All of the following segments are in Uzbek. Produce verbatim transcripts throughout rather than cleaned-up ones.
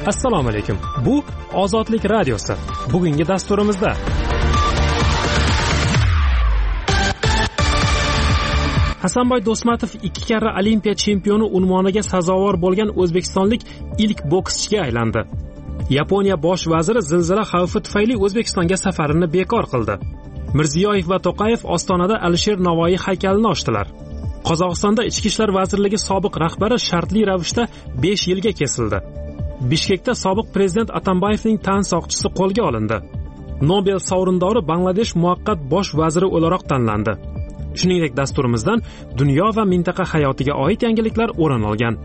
Assalomu alaykum. Bu Ozodlik radiosi. Bugungi dasturimizda Hasanboy Do'stmatov ikki karra Olimpiya chempioni unvoniga sazovor bo'lgan o'zbekistonlik ilk bokschiga aylandi. Yaponiya bosh vaziri zilzila xavfi tufayli O'zbekistonga safarini bekor qildi. Mirziyoyev va To'qayev Ostonada Alisher Navoiy haykalini ochdilar. Qozog'istonda Ichki ishlar vazirligi sobiq rahbari shartli ravishda besh yilga kesildi. Bishkekda sobiq prezident Atambayevning tan soqchisi qo'lga olindi. Nobel sovrindori Bangladesh muvaqqat bosh vaziri o'laroq tanlandi. Shuningdek, dasturimizdan dunyo va mintaqa hayotiga oid yangiliklar o'rin olgan.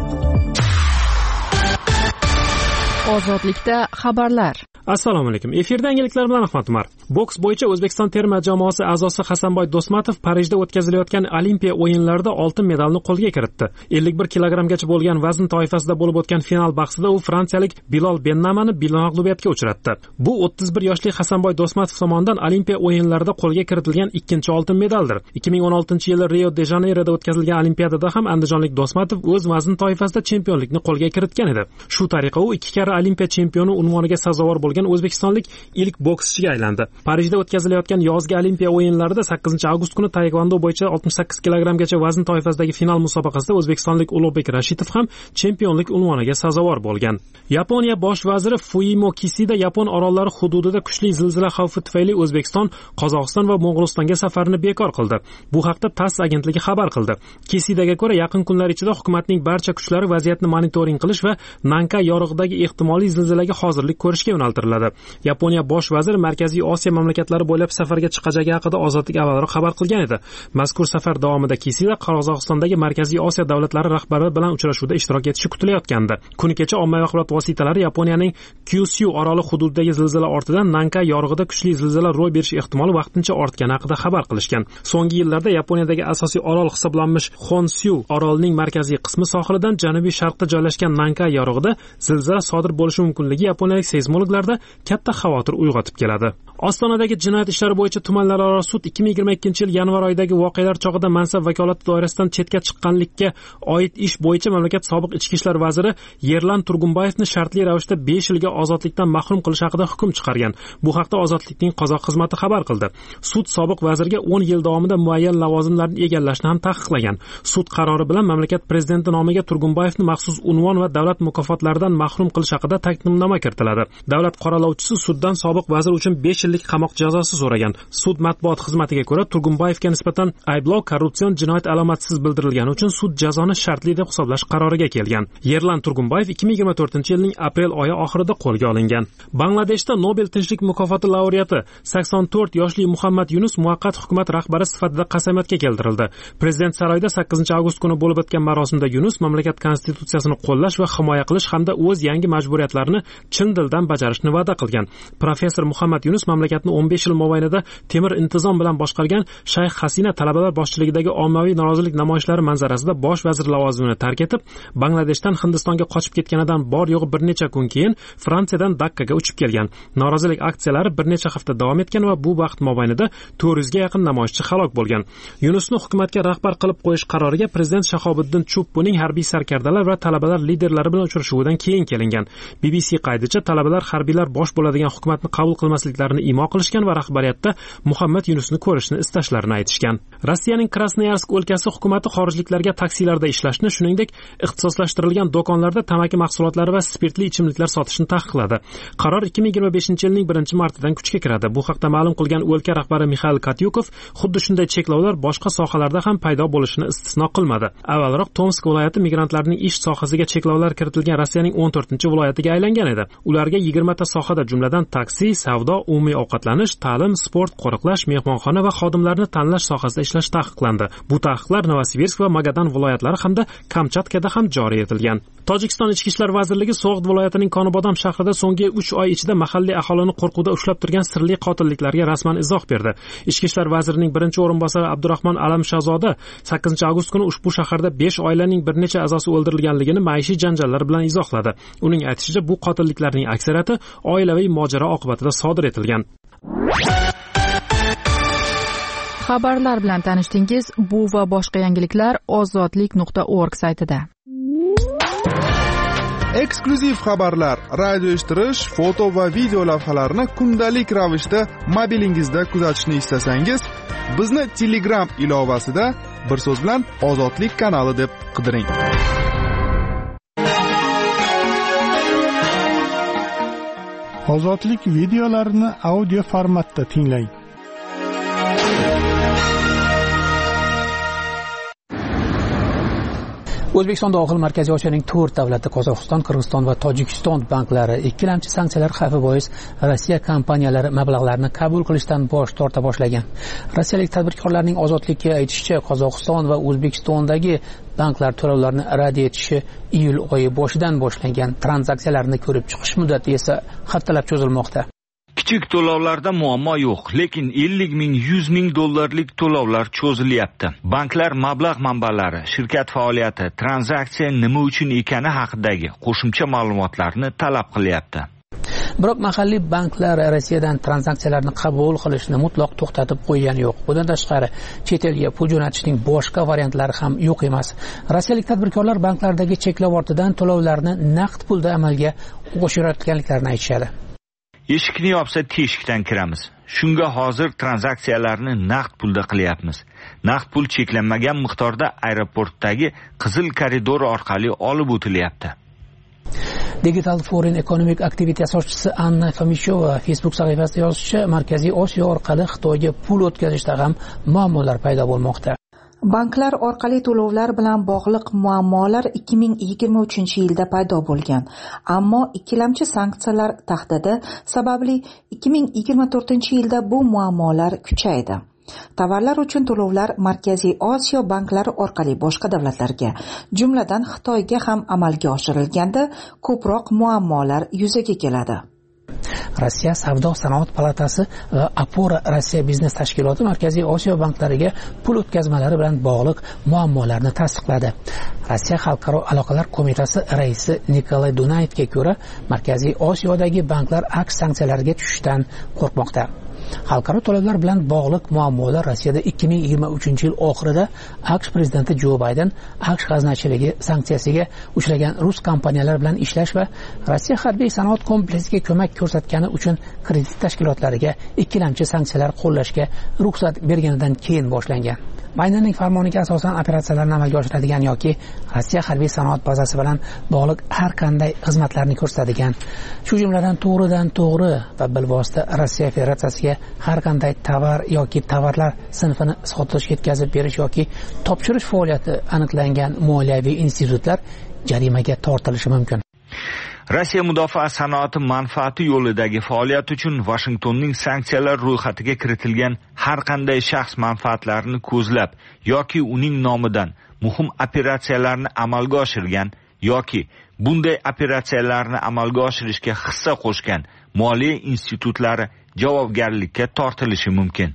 Ozodlikda xabarlar. Assalomu alaykum. Efirda yangiliklar bilan Ahmad Umar. Boks bo'yicha O'zbekiston terma jamoasi a'zosi Hasanboy Do'stmatov Parijda o'tkazilayotgan Olimpiya o'yinlarida oltin medalni qo'lga kiritdi. ellik bir kilogrammgacha bo'lgan vazn toifasida bo'lib o'tgan final bahsida u fransiyalik Bilal Bennamani mag'lubiyatga uchratdi. Bu o'ttiz bir yoshli Hasanboy Do'stmatov tomonidan Olimpiya o'yinlarida qo'lga kiritilgan ikkinchi oltin medaldir. ikki ming o'n oltinchi yili Rio de Janeyroda o'tkazilgan Olimpiadada ham andijonlik Do'stmatov o'z vazn toifasida chempionlikni qo'lga kiritgan edi. Shu tariqa u ikki karra Olimpiya chempioni unvoniga sazovor bo'lgan o'zbekistonlik ilk bokschiga aylandi. Parijda o'tkazilayotgan yozgi Olimpiya o'yinlarida sakkizinchi avgust kuni taekvondo bo'yicha oltmish sakkiz kilogrammgacha vazn toifasidagi final musobaqasida o'zbekistonlik Ulug'bek Rashidov ham chempionlik unvoniga sazovor bo'lgan. Yaponiya bosh vaziri Fumio Kishida Yapon orollari hududida kuchli zilzila xavfi tufayli O'zbekiston, Qozog'iston va Mo'g'ulistonga safarini bekor qildi. Bu haqda TASS agentligi xabar qildi. Kishidaga ko'ra, yaqin kunlar ichida hukumatning barcha kuchlari vaziyatni monitoring qilish va Nanka yorug'idagi ehtimoliy zilzilaga hozirlik ko'rishga yo'naltiriladi. Yaponiya bosh vaziri Markaziy Osiyo mamlakatlari bo'ylab safarga chiqajagi haqida Ozodlik avvalroq xabar qilgan edi. Mazkur safar davomida Kishida Qozog'istondagi Markaziy Osiyo davlatlari rahbari bilan uchrashuvda ishtirok etishi kutilayotgandi. Kuni kecha ommaviy axborot vositalari Yaponiyaning Kyushu oroli hududidagi zilzila ortidan Nanka yorug'ida kuchli zilzila ro'y berishi ehtimoli vaqtincha ortgani haqida xabar qilishgan. So'nggi yillarda Yaponiyadagi asosiy orol hisoblanmish Honshu orolining markaziy qismi sohilidan janubiy sharqda joylashgan Nanka yorug'ida zilzila sodir bo'lishi mumkinligi yaponiyalik seysmologlarda katta xavotir uyg'otib keladi. Ostonadagi jinoyat ishlari bo'yicha tumanlararo sud ikki ming yigirma ikkinchi yil yanvar oyidagi voqealar chog'ida mansab vakolati doirasidan chetga chiqqanlikka oid ish bo'yicha mamlakat sobiq ichki ishlar vaziri Yerlan Turg'unboyevni shartli ravishda besh yilga ozodlikdan mahrum qilish haqida hukm chiqargan. Bu haqda Ozodlikning qozoq xizmati xabar qildi. Sud sobiq vazirga o'n yil davomida muayyan lavozimlarni egallashni ham taqiqlagan. Sud qarori bilan mamlakat prezidenti nomiga Turg'unboyevni maxsus unvon va davlat mukofotlaridan mahrum qilish haqida taklifnoma kiritiladi. Davlat qoralovchisi suddan sobiq vazir uchun besh yillik qamoq jazosi so'ragan. Sud matbuot xizmatiga ko'ra, Turg'unboyevga nisbatan ayblov korrupsion jinoyat alomatsiz bildirilgani uchun sud jazoni shartli deb hisoblash qaroriga kelgan. Yerlan Turg'unboyev ikki ming yigirma to'rtinchi yilning aprel oyi oxirida qo'lga olingan. Bangladeshda Nobel tinchlik mukofoti laureati sakson to'rt yoshli Muhammad Yunus muvaqqat hukumat rahbari sifatida qasamyodga keltirildi. Prezident saroyida sakkizinchi avgust kuni bo'lib o'tgan marosimda Yunus mamlakat konstitutsiyasini qo'llash va himoya qilish hamda o'z yangi majburiyatlarini chin dildan bajarishni va'da qilgan. Professor Muhammad Yunus mamlakatni o'n besh yil mobaynida temir intizom bilan boshqargan Shayx Hasina talabalar boshchiligidagi ommaviy norozilik namoyishlari manzarasida bosh vazir lavozimini tark etib, Bangladeshdan Hindistonga qochib ketganidan bor yo'g'i bir necha kun keyin Fransiyadan Dakkaga uchib kelgan. Norozilik aksiyalari bir necha hafta davom etgan va bu vaqt mobaynida to'rt yuzga yaqin namoyishchi halok bo'lgan. Yunusni hukumatga rahbar qilib qo'yish qaroriga prezident Shahobiddin Chuppuning harbiy sarkardalar va talabalar liderlari bilan uchrashuvidan keyin kelingan. B B C qaydicha talabalar harbiylar bosh bo'ladigan hukumatni qabul qilmasliklarini imo qilishgan va rahbariyatda Muhammad Yunusni ko'rishni istashlarini aytishgan. Rossiyaning Krasnoyarsk o'lkasi hukumati xorijliklarga taksilarda ishlashni, shuningdek, ixtisoslashtirilgan do'konlarda tamaki mahsulotlari va spirtli ichimliklar sotishni taqiqladi. Qaror ikki ming yigirma beshinchi yilning birinchi martidan kuchga kiradi. Bu haqda ma'lum qilgan o'lka rahbari Mikhail Katyukov xuddi shunday cheklovlar boshqa sohalarda ham paydo bo'lishini istisno qilmadi. Avvalroq Tomsk viloyati migrantlarning ish sohasiga cheklovlar kiritilgan Rossiyaning o'n to'rtinchi viloyatiga aylangan edi. Ularga yigirma ta sohada, jumladan taksi, savdo, umumiy ovqatlanish, ta'lim, sport, qo'riqlash, mehmonxona va xodimlarni tanlash sohasida ishlash taqiqlandi. Bu taqiqlar Novosibirsk va Magadan viloyatlari hamda Kamchatkada ham joriy etilgan. Tojikiston Ichki ishlar vazirligi So'g'd viloyatining Konobodam shahrida so'nggi uch oy ichida mahalliy aholini qo'rquvda ushlab turgan sirli qotilliklarga rasman izoh berdi. Ichki ishlar vazirining birinchi o'rinbosari Abdurahmon Alamshazoda sakkizinchi avgust kuni ushbu shaharda besh oilaning bir necha a'zosi o'ldirilganligini maishiy janjallar bilan izohladi. Uning aytishicha, bu qotilliklarning aksariyati oilaviy mojaro oqibatida sodir etilgan. Xabarlar bilan tanishdingiz. Bu va boshqa yangiliklar ozodlik nuqta org saytida. eksklyuziv xabarlar, radio eshittirish, foto va video lavhalarni kundalik ravishda mobilingizda kuzatishni istasangiz, bizni Telegram ilovasida bir so'z bilan Ozodlik kanali deb qidiring. Ozodlik videolarini audio formatda tinglang. O'zbekiston dohil Markaziy Osiyoning to'rt davlati Qozog'iston, Qirg'iziston va Tojikiston banklari ikkilamchi sanksiyalar xavfi bois Rossiya kompaniyalari mablag'larni qabul qilishdan bosh torta boshlagan. Rossiyalik tadbirkorlarning Ozodlikka aytishicha, Qozog'iston va O'zbekistondagi banklar to'lovlarni rad etishi iyul oyi boshidan boshlangan. Tranzaksiyalarni ko'rib chiqish muddati esa haftalab cho'zilmoqda. Kichik to'lovlarda muammo yo'q, lekin ellik ming, yuz ming dollarlik to'lovlar cho'zilyapti. Banklar mablag' manbalari, shirkat faoliyati, tranzaksiya nima uchun ekani haqidagi qo'shimcha ma'lumotlarni talab qilyapti. Biroq mahalliy banklar Rossiyadan tranzaksiyalarni qabul qilishni mutlaq to'xtatib qo'ygani yo'q. Bundan tashqari, chet elga pul jo'natishning boshqa variantlari ham yo'q emas. Rossiyalik tadbirkorlar banklardagi cheklov ortidan to'lovlarni naqd pulda amalga oshirayotganliklarini aytishadi. Eshikni yopsa teshikdan kiramiz. Shunga hozir tranzaksiyalarni naqd pulda qilyapmiz. Naqd pul cheklanmagan miqdorda aeroportdagi qizil koridor orqali olib o'tilyapti. Digital Foreign Economic Activity asoschisi Anna Fomishova Facebook sahifasida yozishicha, Markaziy Osiyo orqali Xitoyga pul o'tkazishda ham muammolar paydo bo'lmoqda. Banklar orqali to'lovlar bilan bog'liq muammolar ikki ming yigirma uchinchi yilda paydo bo'lgan. Ammo ikkilamchi sanksiyalar tahdidi sababli ikki ming yigirma to'rtinchi yilda bu muammolar kuchaydi. Tovarlar uchun to'lovlar Markaziy Osiyo banklari orqali boshqa davlatlarga, jumladan Xitoyga ham amalga oshirilganda ko'proq muammolar yuzaga keladi. Rossiya Savdo sanoat palatasi va Apora Rossiya biznes tashkiloti Markaziy Osiyo banklariga pul o'tkazmalari bilan bog'liq muammolarni tasdiqladi. Rossiya Xalqaro aloqalar qo'mitasi raisi Nikolay Dunayevga ko'ra, Markaziy Osiyodagi banklar aks sanksiyalarga tushishdan qo'rqmoqda. Xalqaro to'lovlar bilan bog'liq muammolar Rossiyada ikki ming yigirma uchinchi yil oxirida AQSh prezidenti Jo Bayden AQSh g'aznachiligi sanksiyasiga uchragan rus kompaniyalar bilan ishlash va Rossiya harbiy sanoat kompleksiga ko'mak ko'rsatgani uchun kredit tashkilotlariga ikkilamchi sanksiyalar qo'llashga ruxsat berganidan keyin boshlangan. Baydenning farmoniga asosan operatsiyalarni amalga oshiradigan yoki Rossiya harbiy sanoat bazasi bilan bog'liq har qanday xizmatlarni ko'rsatadigan, shu jumladan to'g'ridan to'g'ri va bilvosita Rossiya Federatsiyasiga har qanday tovar yoki tovarlar sinfini sotib yetkazib berish yoki topshirish faoliyati aniqlangan moliyaviy institutlar jarimaga tortilishi mumkin. Rossiya mudofaa sanoati manfaati yo'lidagi faoliyat uchun Washingtonning sanksiyalar ro'yxatiga kiritilgan har qanday shaxs manfaatlarini ko'zlab yoki uning nomidan muhim operatsiyalarni amalga oshirgan yoki bunday operatsiyalarni amalga oshirishga hissa qo'shgan moliya institutlari javobgarlikka tortilishi mumkin.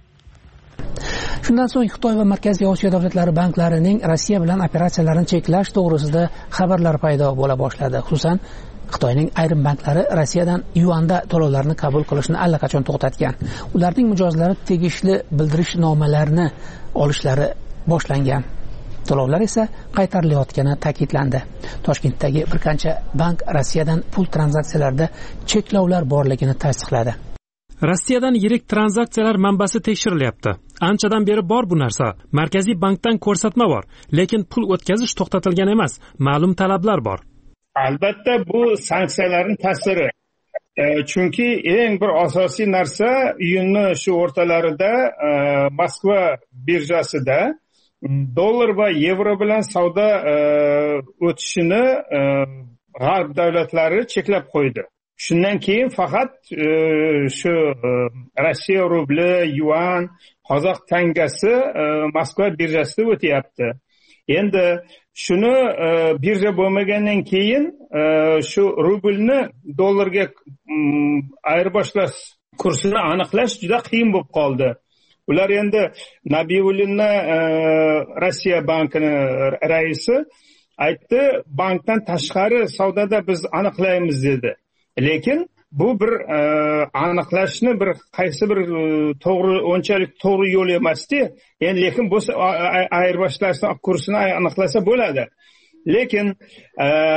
Shundan so'ng Xitoy va Markaziy Osiyo davlatlari banklarining Rossiya bilan operatsiyalarini cheklash to'g'risida xabarlar paydo bo'la boshladi. Xususan, Xitoyning ayrim banklari Rossiyadan yuanda to'lovlarni qabul qilishni allaqachon to'xtatgan. Ularning mijozlari tegishli bildirishnomalarni olishlari boshlangan. To'lovlar esa qaytarilayotgani ta'kidlandi. Toshkentdagi bir qancha bank Rossiyadan pul tranzaksiyalarida cheklovlar borligini tasdiqladi. Rossiyadan yirik tranzaksiyalar manbasi tekshirilyapti. Anchadan beri bor bu narsa. Markaziy bankdan ko'rsatma bor, lekin pul o'tkazish to'xtatilgan emas. Ma'lum talablar bor. Albatta bu sanksiyalarning ta'siri. E, chunki eng bir asosiy narsa iyunni shu o'rtalarida e, Moskva birjasida dollar va yevro bilan savdo e, o'tishini e, g'arb davlatlari cheklab qo'ydi. Shundan keyin faqat e, shu e, Rossiya rubli, yuan, qozoq tangasi e, Moskva birjasida o'tyapti. Endi shuni e, birja bo'lmagandan keyin e, shu rublni dollarga mm, ayirboshlash kursini aniqlash juda qiyin bo'lib qoldi. Ular endi Nabiullinni e, Rossiya bankini raisi aytdi, bankdan tashqari savdoda biz aniqlaymiz dedi. Lekin bu bir e, aniqlashni bir qaysi bir e, to'g'ri onchalik to'g'ri yo'l emasdi. Endi lekin bu ayirboshlashni kursini aniqlasa bo'ladi. Lekin e,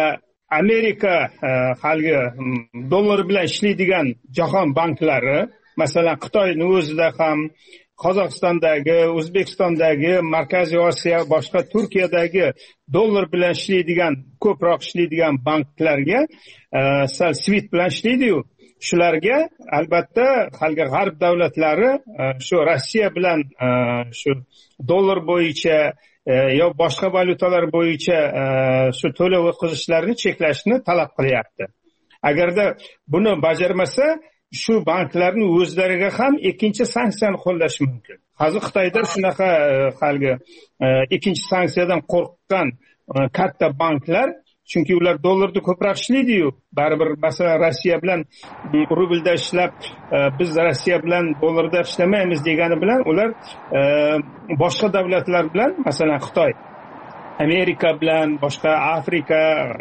Amerika haligi dollar bilan ishlaydigan jahon banklari, masalan Xitoyning o'zida ham, Qozog'istondagi, O'zbekistondagi, Markaziy Osiyo, boshqa Turkiyadagi dollar bilan ishlaydigan, ko'proq ishlaydigan banklarga sal SWIFT bilan ishlaydi-yu, shularga albatta haligi g'arb davlatlari shu Rossiya bilan shu dollar bo'yicha yo boshqa valyutalar bo'yicha shu to'lov o'tkazishlarini cheklashni talab qilyapti. Agarda buni bajarmasa, shu banklarning o'zlariga ham ikkinchi sanksiyani qo'llash mumkin. Hozir Xitoyda shunaqa haligi ikkinchi sanksiyadan qo'rqqan katta banklar, chunki ular dollarda ko'proq ishlaydi-yu, baribir masalan Rossiya bilan rublda ishlab, biz Rossiya bilan dollarda ishlamaymiz degani bilan ular boshqa davlatlar bilan, masalan Xitoy, Amerika bilan, boshqa Afrika,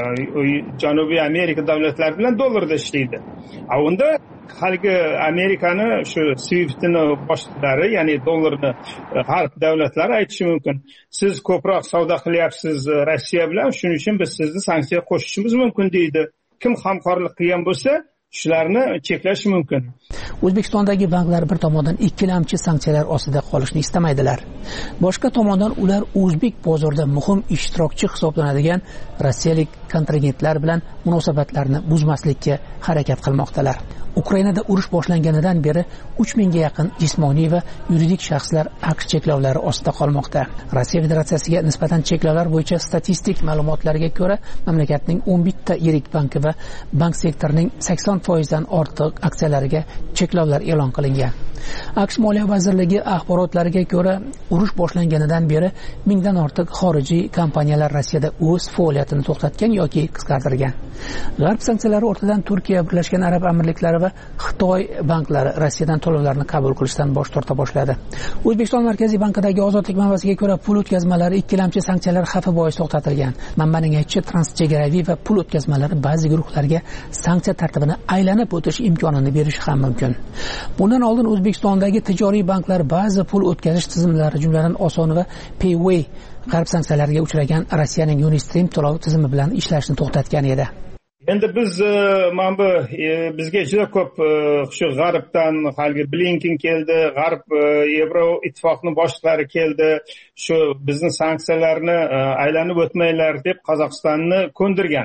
Janubiy Amerika davlatlari bilan dollarda ishlaydi. A unda haligi Amerikani shu SWIFT'ni boshliqlari, ya'ni dollarni g'arb davlatlari aytishi mumkin. Siz ko'proq savdo qilyapsiz Rossiya bilan, shuning uchun biz sizni sanksiya qo'shishimiz mumkin deydi. Kim hamkorlik qilgan bo'lsa, shularni cheklash mumkin. O'zbekistondagi banklar bir tomondan ikkilamchi sanksiyalar ostida qolishni istamaydilar. Boshqa tomondan ular o'zbek bozorida muhim ishtirokchi hisoblanadigan rossiyalik kontragentlar bilan munosabatlarni buzmaslikka harakat qilmoqdalar. Ukrainada urush boshlanganidan beri uch mingga yaqin jismoniy va yuridik shaxslar aqsh cheklovlari ostida qolmoqda. Rossiya Federatsiyasiga nisbatan cheklovlar bo'yicha statistik ma'lumotlarga ko'ra, mamlakatning o'n bitta yirik banki va bank sektorining sakson foizdan ortiq aksiyalariga cheklovlar e'lon qilingan. Aqsh Moliya vazirligi axborotlariga ko'ra, urush boshlanganidan beri mingdan ortiq xorijiy kompaniyalar Rossiyada o'z faoliyatini to'xtatgan yoki qisqartirgan. G'arb sanksiyalari ortidan Turkiya, Birlashgan Arab Amirliklari va Xitoy banklari Rossiyadan to'lovlarni qabul qilishdan bosh torta boshladi. O'zbekiston Markaziy bankidagi ozodlik manbasiga ko'ra, pul o'tkazmalari ikkilamchi sanksiyalar xavfi bois to'xtatilgan. Manbaning aytishicha, transchegaraviy va pul o'tkazmalari ba'zi guruhlarga sanksiya tartibini aylanib o'tish imkonini berishi ham mumkin. Bundan oldin O'zbekistondagi tijoriy banklar ba'zi pul o'tkazish tizimlari, jumladan Oson va Payway g'arb sanksiyalariga uchragan Rossiyaning Unistream to'lov tizimi bilan ishlashni to'xtatgan edi. Endi biz mana bu bizga juda ko'p shu g'arbdan haligi Blinken keldi, g'arb Yevro ittifoqning boshliqlari keldi, shu bizni sanksiyalarni aylanib o'tmanglar deb Qozog'istonni ko'ndirgan.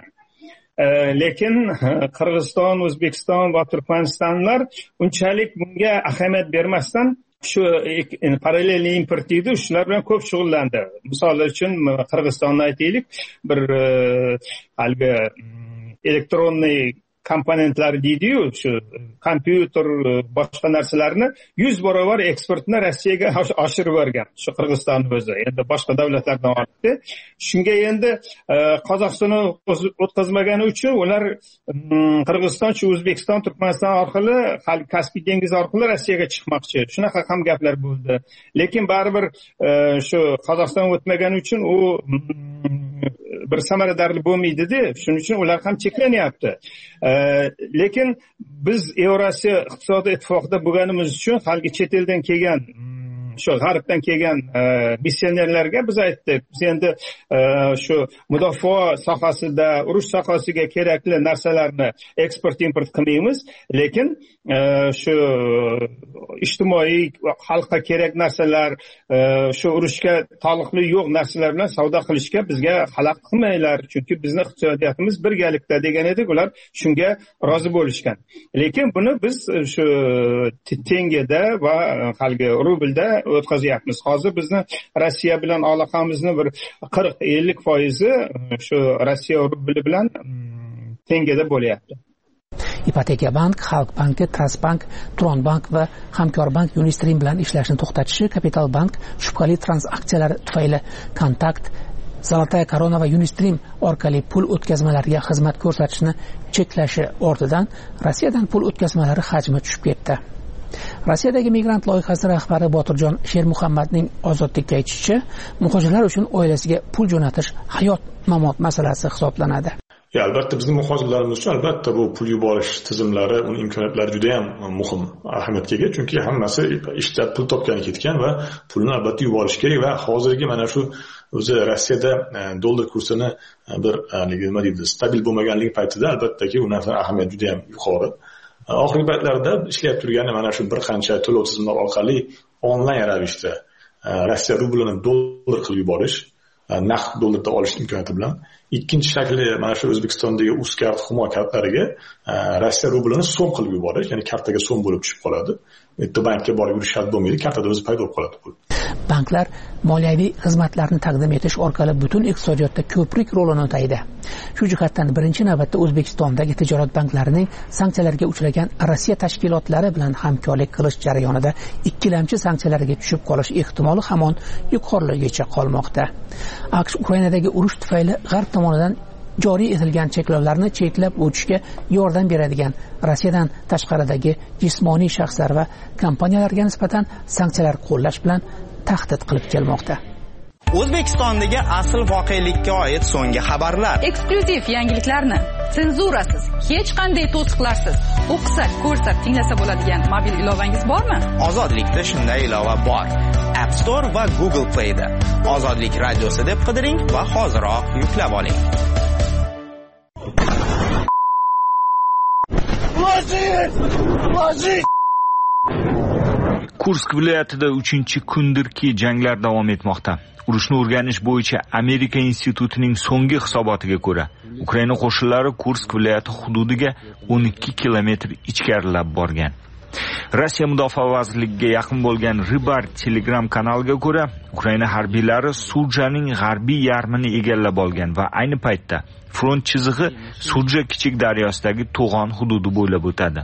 Lekin Qirg'iziston, O'zbekiston va Turkmanistonlar unchalik bunga ahamiyat bermasdan shu parallelniy import deydi, shular bilan ko'p shug'ullandi. Misol uchun Qirg'izistonni aytaylik, bir haligi elektronniy komponentlar deydi-yu, shu kompyuter, boshqa narsalarni yuz barobar eksportni Rossiyaga oshirib bergan. Shu Qirg'izistonning o'zi, endi boshqa davlatlardan ortdi. Shunga endi Qozog'istonni o'tkazmagani uchun ular Qirg'iziston, shu O'zbekiston, Turkmaniston orqali, Kaspiy dengizi orqali Rossiyaga chiqmoqchi. Shunaqa ham gaplar bo'ldi. Lekin baribir shu Qozog'iston o'tmagani uchun u bir samaradorli bo'lmaydi-da, shuning uchun ular ham cheklanyapti. Lekin biz Yevrosiyo iqtisodiy ittifoqida bo'lganimiz uchun haligi chet eldan kelgan, shu g'arbdan kelgan missionerlarga biz aytdik, biz endi shu mudofaa sohasida, urush sohasiga kerakli narsalarni eksport import qilmaymiz, lekin shu ijtimoiy xalqqa kerak narsalar, shu urushga taalluqli yo'q narsalar bilan savdo qilishga bizga xalaqit qilmanglar, chunki bizning iqtisodiyotimiz birgalikda degan edik, ular shunga rozi bo'lishgan. Lekin buni biz shu tengada va haligi rublda o'tkazyapmiz. Hozir bizni Rossiya bilan aloqamizni bir qirq ellik foizi shu Rossiya rubli bilan tengada bo'lyapti. Ipoteka bank, Xalq banki, Transbank, Tronbank va Hamkorbank Unistream bilan ishlashni to'xtatishi, Kapital bank shubhali transaksiyalar tufayli Kontakt, Zolotaya Korona va Unistream orqali pul o'tkazmalariga xizmat ko'rsatishni cheklashi ortidan Rossiyadan pul o'tkazmalari hajmi tushib ketdi. Rossiyadagi migrant loyihasi rahbari Botirjon Shermuhammadning Ozodlikka aytishicha, muhojirlar uchun oilasiga pul jo'natish hayot-mamot masalasi hisoblanadi. Ya albatta bizning muhojirlarimiz uchun albatta bu pul yuborish tizimlari, uning imkoniyatlari juda ham muhim, ahamiyatga ega, chunki hammasi ishlab pul topgani ketgan va pulni albatta yuborish kerak va hozirgi mana shu o'zi Rossiyada dollar kursini bir nima deydi, stabil bo'lmaganligi paytida albattaki u narsa ahamiyati juda ham yuqori. Oxirgi paytlarda ishlayib turgani mana shu bir qancha to'lov tizimlari orqali onlayn ravishda Rossiya rublini dollar qilib yuborish, naqd dollarda olish imkoniyati bilan. Ikkinchi shakli mana shu O'zbekistondagi Uzkart Humo kartalariga Rossiya rublini so'm qilib yuborish, ya'ni kartaga so'm bo'lib tushib qoladi. Bitta bankka borib yurish shart bo'lmaydi, kartada o'zi paydo bo'lib qoladi pul. Banklar moliyaviy xizmatlarni taqdim etish orqali butun iqtisodiyotda ko'prik rolini o'taydi. Shu jihatdan birinchi navbatda O'zbekistondagi tijorat banklarining sanksiyalarga uchragan Rossiya tashkilotlari bilan hamkorlik qilish jarayonida ikkilamchi sanksiyalarga tushib qolish ehtimoli hamon yuqorigacha qolmoqda. AQSh Ukrainadagi urush tufayli G'arb tomonidan joriy etilgan cheklovlarni cheklab o'tishga yordam beradigan Rossiyadan tashqaridagi jismoniy shaxslar va kompaniyalarga nisbatan sanksiyalar qo'llash bilan tahdid qilib kelmoqda. O'zbekistondagi asl voqelikka oid so'nggi xabarlar, eksklyuziv yangiliklarni senzurasiz, hech qanday to'siqlarsiz o'qisa, ko'rsa, tinglasa bo'ladigan mobil ilovangiz bormi? Ozodlikda shunday ilova bor. App Store va Google Play da Ozodlik radiosi deb qidiring va hoziroq yuklab oling. Kursk viloyatida uchinchi kundirki janglar davom etmoqda. Urushni o'rganish bo'yicha Amerika institutining so'nggi hisobotiga ko'ra, Ukraina qo'shinlari Kursk viloyati hududiga o'n ikki kilometr ichkarilab borgan. Rossiya Mudofaa vazirligiga yaqin bo'lgan Rybar Telegram kanaliga ko'ra, Ukraina harbiylari Surjaning g'arbiy yarmini egallab olgan va ayni paytda front chizig'i Surja kichik daryosidagi to'g'on hududi bo'ylab o'tadi.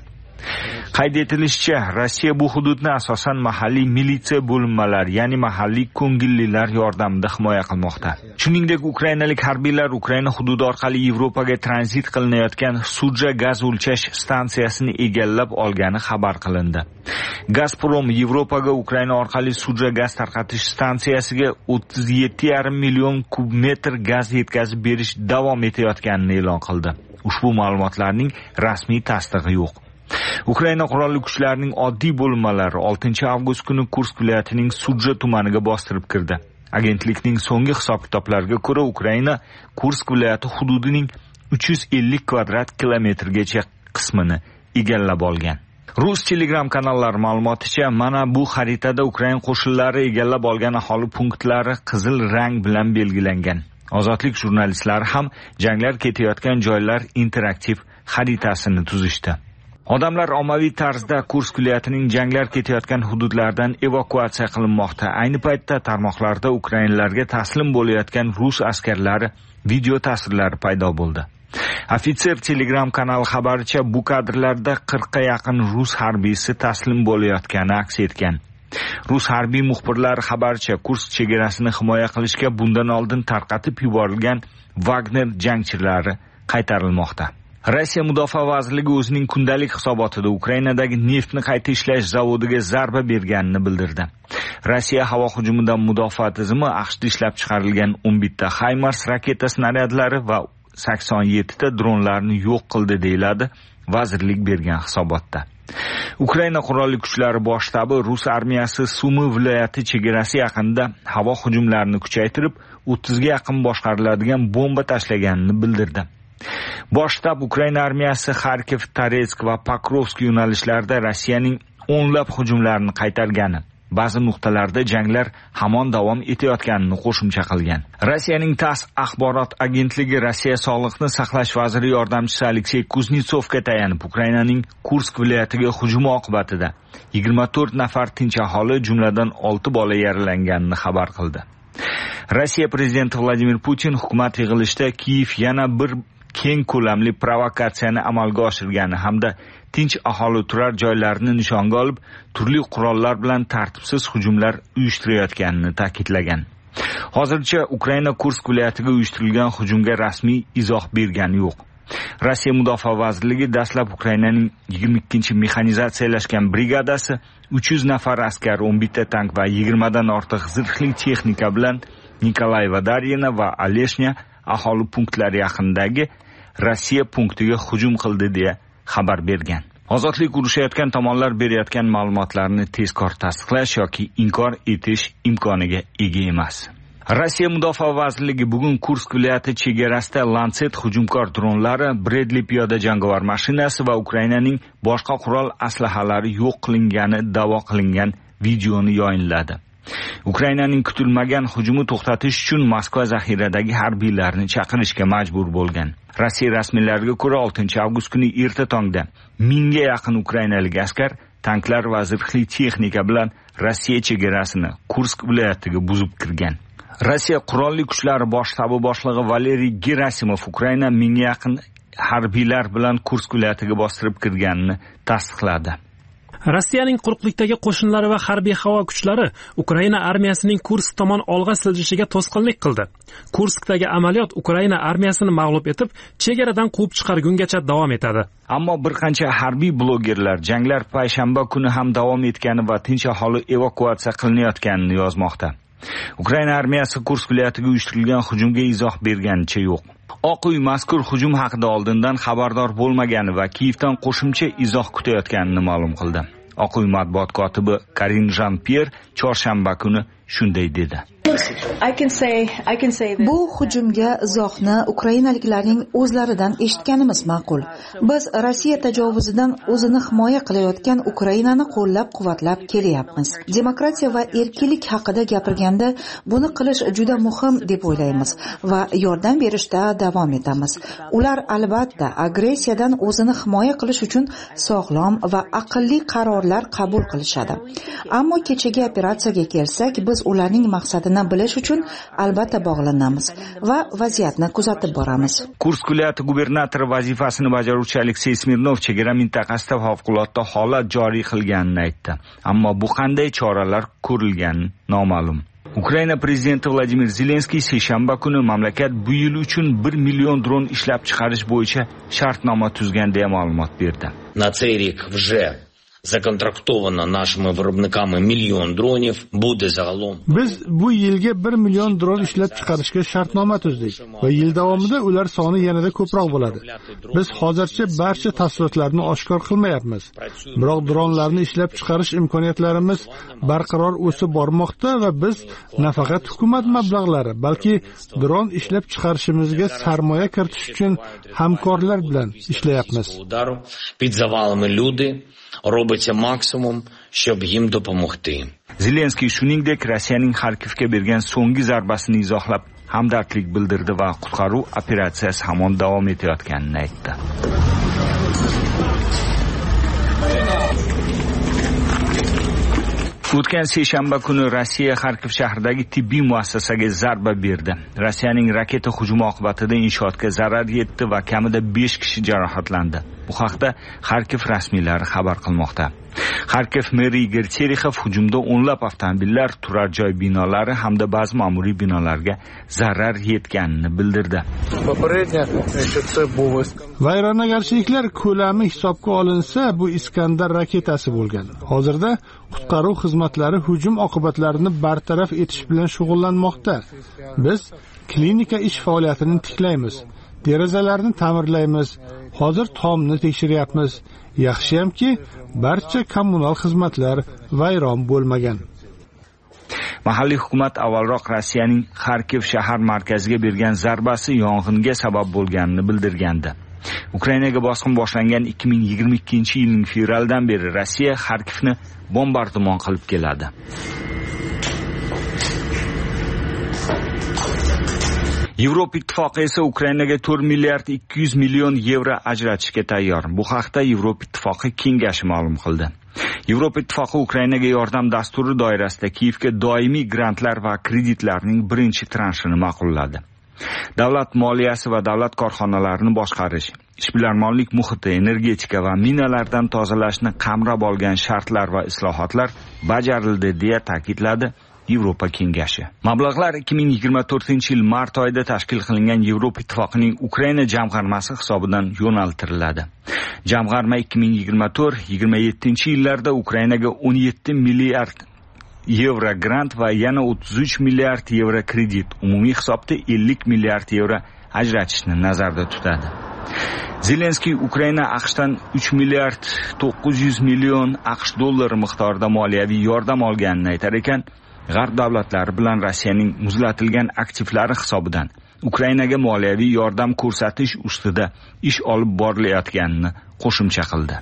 Qayd etilishicha, Rossiya bu hududni asosan mahalliy militsiya bo'linmalari, ya'ni mahalliy ko'ngillilar yordamida himoya qilmoqda. Shuningdek, ukrainalik harbiylar Ukraina hududi orqali Yevropaga tranzit qilinayotgan Surja gaz o'lchash stansiyasini egallab olgani xabar qilindi. Gazprom Yevropaga Ukraina orqali Surja gaz tarqatish stansiyasiga o'ttiz yetti yarim million kub metr gaz yetkazib berish davom etayotganini e'lon qildi. Ushbu ma'lumotlarning rasmiy tasdig'i yo'q. Ukraina qurolli kuchlarining oddiy bo'linmalari oltinchi avgust kuni Kursk viloyatining Surja tumaniga bostirib kirdi. Agentlikning so'nggi hisob-kitoblariga ko'ra, Ukraina Kursk viloyati hududining uch yuz ellik kvadrat kilometrgacha qismini egallab olgan. Rus Telegram kanallari ma'lumoticha, mana bu xaritada Ukraina qo'shinlari egallab olgan aholi punktlari qizil rang bilan belgilangan. Ozodlik jurnalistlari ham janglar ketayotgan joylar interaktiv xaritasini tuzishdi. Odamlar ommaviy tarzda Kursk viloyatining janglar ketayotgan hududlaridan evakuatsiya qilinmoqda. Ayni paytda tarmoqlarda ukrainlarga taslim bo'layotgan rus askarlari video tasvirlari paydo bo'ldi. Ofitser Telegram kanali xabaricha, bu kadrlarda qirqqa yaqin rus harbiysi taslim bo'layotgani aks etgan. Rus harbiy muxbirlari xabaricha, Kursk chegarasini himoya qilishga bundan oldin tarqatib yuborilgan Wagner jangchilari qaytarilmoqda. Rossiya Mudofaa vazirligi o'zining kundalik hisobotida Ukrainadagi neftni qayta ishlash zavodiga zarba berganini bildirdi. Rossiya havo hujumidan mudofaa tizimi AQShda ishlab chiqarilgan o'n bitta HIMARS raketa snaryadlari va sakson yetti ta dronlarni yo'q qildi deyiladi vazirlik bergan hisobotda. Ukraina qurolli kuchlari bosh shtabi Rus armiyasi Sumy viloyati chegarasi yaqinida havo hujumlarini kuchaytirib, o'ttizga yaqin boshqariladigan bomba tashlaganini bildirdi. Bosh shtab Ukraina armiyasi Kharkiv, Toretsk va Pokrovsk yo'nalishlarida Rossiyaning o'nlab hujumlarini qaytargani, ba'zi nuqtalarda janglar hamon davom etayotganini qo'shimcha qilgan. Rossiyaning TASS axborot agentligi Rossiya sog'liqni saqlash vaziri yordamchisi Aleksey Kuznetsovga tayanib, Ukrainaning Kursk viloyatiga hujumi oqibatida yigirma to'rt nafar tinch aholi, jumladan olti bola yaralanganini xabar qildi. Rossiya prezidenti Vladimir Putin hukumat yig'ilishida Kiyev yana bir keng ko'lamli provokatsiyani amalga oshirgani hamda tinch aholi turar joylarini nishonga olib, turli qurollar bilan tartibsiz hujumlar uyushtirayotganini ta'kidlagan. Hozircha Ukraina Kursk viloyatiga uyushtirilgan hujumga rasmiy izoh bergani yo'q. Rossiya Mudofaa vazirligi dastlab Ukrainaning yigirma ikkinchi mexanizatsiyalashgan brigadasi uch yuz nafar askar, o'n bitta tank va yigirma dan ortiq zirhli texnika bilan Nikolay va Daryina va Aleshnya aholi punktlari yaqinidagi Rossiya punktiga hujum qildi deya xabar bergan. Ozodlik urushayotgan tomonlar berayotgan ma'lumotlarni tezkor tasdiqlash yoki inkor etish imkoniga ega emas. Rossiya Mudofaa vazirligi bugun Kursk viloyati chegarasida Lancet hujumkor dronlari, Bradley piyoda jangovar mashinasi va Ukrainaning boshqa qurol aslahalari yo'q qilingani da'vo qilingan videoni yayinladi. Ukrainaning kutilmagan hujumni to'xtatish uchun Moskva zaxiradagi harbiylarni chaqirishga majbur bo'lgan. Rossiya rasmiylariga ko'ra oltinchi avgust kuni erta tongda mingga yaqin ukrainalik askar tanklar va zirhli texnika bilan Rossiya chegarasini Kursk viloyatiga buzib kirgan. Rossiya qurolli kuchlari bosh shtabi boshlig'i Valeriy Gerasimov Ukraina mingga yaqin harbiylar bilan Kursk viloyatiga bostirib kirganini tasdiqladi. Rossiyaning quruqlikdagi qo'shinlari va harbiy havo kuchlari Ukraina armiyasining Kursk tomon olg'a siljishiga to'sqinlik qildi. Kurskdagi amaliyot Ukraina armiyasini mag'lub etib, chegaradan quvib chiqargungacha davom etadi. Ammo bir qancha harbiy blogerlar janglar payshanba kuni ham davom etgani va tinch aholi evakuatsiya qilinayotganini yozmoqda. Ukraina armiyasi Kursk viloyatiga uyushtirilgan hujumga izoh berganicha yo'q. Oq uy mazkur hujum haqida oldindan xabardor bo'lmagani va Kiyevdan qo'shimcha izoh kutayotganini ma'lum qildi. Oq uy matbuot kotibi Karin Jean-Pierre chorshanba kuni shunday dedi. Bu hujumga izohni ukrainaliklarning o'zlaridan eshitganimiz ma'qul. Biz Rossiya tajovuzidan o'zini himoya qilayotgan Ukrainani qo'llab-quvvatlab kelyapmiz. Demokratiya va erkinlik haqida gapirganda buni qilish juda muhim deb o'ylaymiz va yordam berishda davom etamiz. Ular albatta agressiyadan o'zini himoya qilish uchun sog'lom va aqlli qarorlar qabul qilishadi. Ammo kechagi operatsiyaga kelsak, biz ularning maqsadini bilish uchun albatta bog'lanamiz va vaziyatni kuzatib boramiz. Kursk viloyati gubernatori vazifasini bajaruvchi Aleksey Smirnov chegara mintaqasida favqulodda holat joriy qilganini aytdi. Ammo bu qanday choralar ko'rilgani noma'lum. Ukraina prezidenti Vladimir Zelenskiy seshanba kuni mamlakat bu yil uchun bir million dron ishlab chiqarish bo'yicha shartnoma tuzgan deya ma'lumot berdi. На цей рік вже законтрактовано нашими виробниками мільйон дронів, буде загалом. Biz bu yilga bir million dron ishlab chiqarishga shartnoma tuzdik va yil davomida ular soni yanada ko'proq bo'ladi. Biz hozircha barcha tafsilotlarni oshkor qilmayapmiz. Biroq dronlarni ishlab chiqarish imkoniyatlarimiz barqaror o'sib bormoqda va biz nafaqat hukumat mablag'lari, balki dron ishlab chiqarishimizga sarmoya kiritish uchun hamkorlar bilan ishlayapmiz. Під завалами люди робиться максимум, щоб їм допомогти. Zelenskiy shuningdek Rossiyaning Xarkivga bergan so'nggi zarbasini izohlab hamdardlik bildirdi va qutqaruv operatsiyasi hamon davom etayotganini aytdi. O'tgan seshanba kuni Rossiya Xarkiv shahridagi tibbiy muassasaga zarba berdi. Rossiyaning raketa hujumi oqibatida inshootga zarar yetdi va kamida besh kishi jarohatlandi. Bu haqda Xarkiv rasmiylari xabar qilmoqda. Xarkiv meri Igor Terexov hujumda o'nlab avtomobillar, turar joy binolari hamda ba'zi ma'muriy binolarga zarar yetganini bildirdi. Vayronagarchiliklar ko'lami hisobga olinsa, bu Iskandar raketasi bo'lgan. Hozirda qutqaruv xizmatlari hujum oqibatlarini bartaraf etish bilan shug'ullanmoqda. Biz klinika ish faoliyatini tiklaymiz, derazalarni ta'mirlaymiz, hozir tomni tekshiryapmiz. Yaxshiyamki, barcha kommunal xizmatlar vayron bo'lmagan. Mahalliy hukumat avvalroq Rossiyaning Xarkiv shahar markaziga bergan zarbasi yong'inga sabab bo'lganini bildirgandi. Ukrainaga bosqin boshlangan ikki ming yigirma ikkinchi yilning fevralidan beri Rossiya Xarkivni bombardimon qilib keladi. Yevropa ittifoqi esa Ukrainaga to'rt milliard ikki yuz million yevro ajratishga tayyor. Bu haqda Yevropa ittifoqi kengashi ma'lum qildi. Yevropa ittifoqi Ukrainaga yordam dasturi doirasida Kiyevga doimiy grantlar va kreditlarning birinchi transhini ma'qulladi. Davlat moliyasi va davlat korxonalarini boshqarish, ishbilarmonlik muhiti, energetika va minalardan tozalashni qamrab olgan shartlar va islohotlar bajarildi deya ta'kidladi Yevropa kengashi. Mablag'lar ikki ming yigirma to'rtinchi yil mart oyida tashkil qilingan Yevropa ittifoqining Ukraina jamg'armasi hisobidan yo'naltiriladi. Jamg'arma ikki ming yigirma to'rt yigirma yettinchi yillarda Ukrainaga o'n yetti milliard yevro grant va yana o'ttiz uch milliard yevro kredit, umumiy hisobda ellik milliard yevro ajratishni nazarda tutadi. Zelenskiy Ukraina AQShdan uch milliard to'qqiz yuz million AQSh dollari miqdorida moliyaviy yordam olganini aytar ekan, G'arb davlatlari bilan Rossiyaning muzlatilgan aktivlari hisobidan Ukrainaga moliyaviy yordam ko'rsatish ustida ish olib borilayotganini qo'shimcha qildi.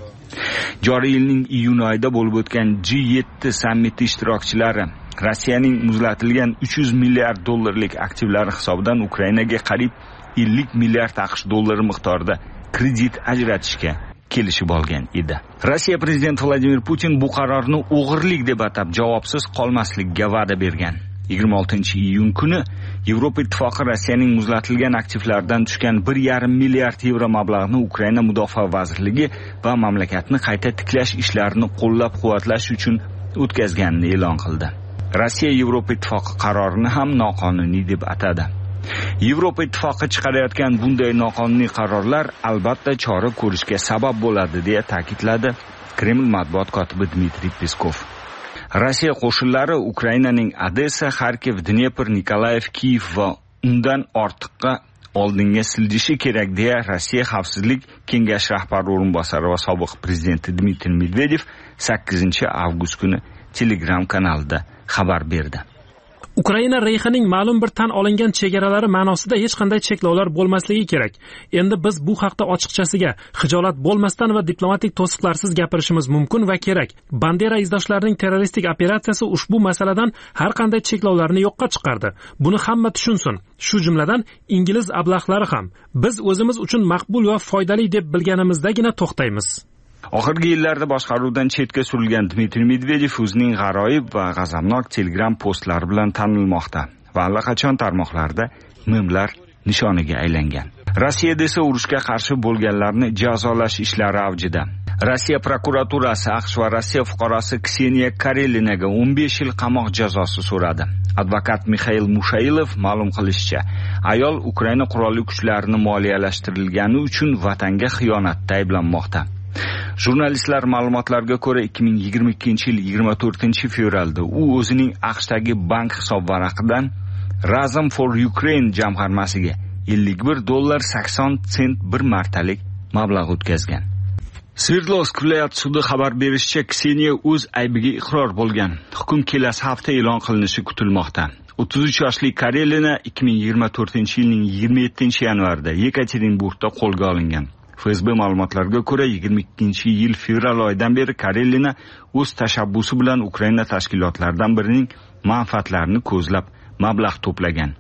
Joriy yilning iyun oyida bo'lib o'tgan G yetti sammiti ishtirokchilari Rossiyaning muzlatilgan uch yuz milliard dollarlik aktivlari hisobidan Ukrainaga qariyb ellik milliard AQSh dollari miqdorida kredit ajratishga kelishib olgan edi. Rossiya prezidenti Vladimir Putin bu qarorni o'g'irlik deb atab javobsiz qolmaslikka va'da bergan. yigirma oltinchi iyun kuni Yevropa Ittifoqi Rossiyaning muzlatilgan aktivlaridan tushgan bir yarim milliard yevro mablag'ni Ukraina Mudofaa vazirligi va mamlakatni qayta tiklash ishlarini qo'llab-quvvatlash uchun o'tkazganini e'lon qildi. Rossiya Yevropa Ittifoqi qarorini ham noqonuniy deb atadi. Yevropa Ittifoqi chiqarayotgan bunday noqonuniy qarorlar albatta chora ko'rishga sabab bo'ladi deya ta'kidladi Kreml matbuot kotibi Dmitriy Peskov. Rossiya qo'shinlari Ukrainaning Odessa, Xarkiv, Dnepr, Nikolayev, Kiyev va undan ortiqqa oldinga siljishi kerak deya Rossiya Xavfsizlik kengashi rahbari o'rinbosari va sobiq prezidenti Dmitriy Medvedev sakkizinchi avgust kuni Telegram kanalida xabar berdi. Ukraina reyxining ma'lum bir tan olingan chegaralari ma'nosida hech qanday cheklovlar bo'lmasligi kerak. Endi biz bu haqda ochiqchasiga, xijolat bo'lmasdan va diplomatik to'siqlarsiz gapirishimiz mumkin va kerak. Bandera izdoshlarining terroristik operatsiyasi ushbu masaladan har qanday cheklovlarni yo'qqa chiqardi. Buni hamma tushunsin. Shu jumladan ingliz ablahlar ham. Biz o'zimiz uchun maqbul va foydali deb bilganimizdagina to'xtaymiz. Oxirgi yillarda boshqaruvdan chetga surilgan Dmitriy Medvedev o'zining g'aroyib va g'azabnok Telegram postlari bilan tanilmoqda va allaqachon tarmoqlarda memlar nishoniga aylangan. Rossiyada esa urushga qarshi bo'lganlarni jazolash ishlari avjida. Rossiya prokuraturasi AQSh va Rossiya fuqarosi Kseniya Karelinaga o'n besh yil qamoq jazosi so'radi. Advokat Mikhail Mushailov ma'lum qilishicha, ayol Ukraina qurolli kuchlarini moliyalashtirilgani uchun vatanga xiyonatda ayblanmoqda. Jurnalistlar ma'lumotlariga ko'ra ikki ming yigirma ikkinchi yil yigirma to'rtinchi fevralda u o'zining AQShdagi bank hisobvaraqadan Razom for Ukraine jamg'armasiga ellik bir dollar sakson sent bir martalik mablag' o'tkazgan. Sverdlovsk viloyat sudi xabar berishicha, Kseniya o'z aybiga iqror bo'lgan. Hukm kelasi hafta e'lon qilinishi kutilmoqda. o'ttiz uch yoshli Karelina ikki ming yigirma to'rtinchi yilning yigirma yettinchi yanvarida Yekaterinburgda qo'lga olingan. F S B ma'lumotlariga ko'ra yigirma ikkinchi yil fevral oyidan beri Karelina o'z tashabbusi bilan Ukraina tashkilotlaridan birining manfaatlarini ko'zlab mablag' to'plagan.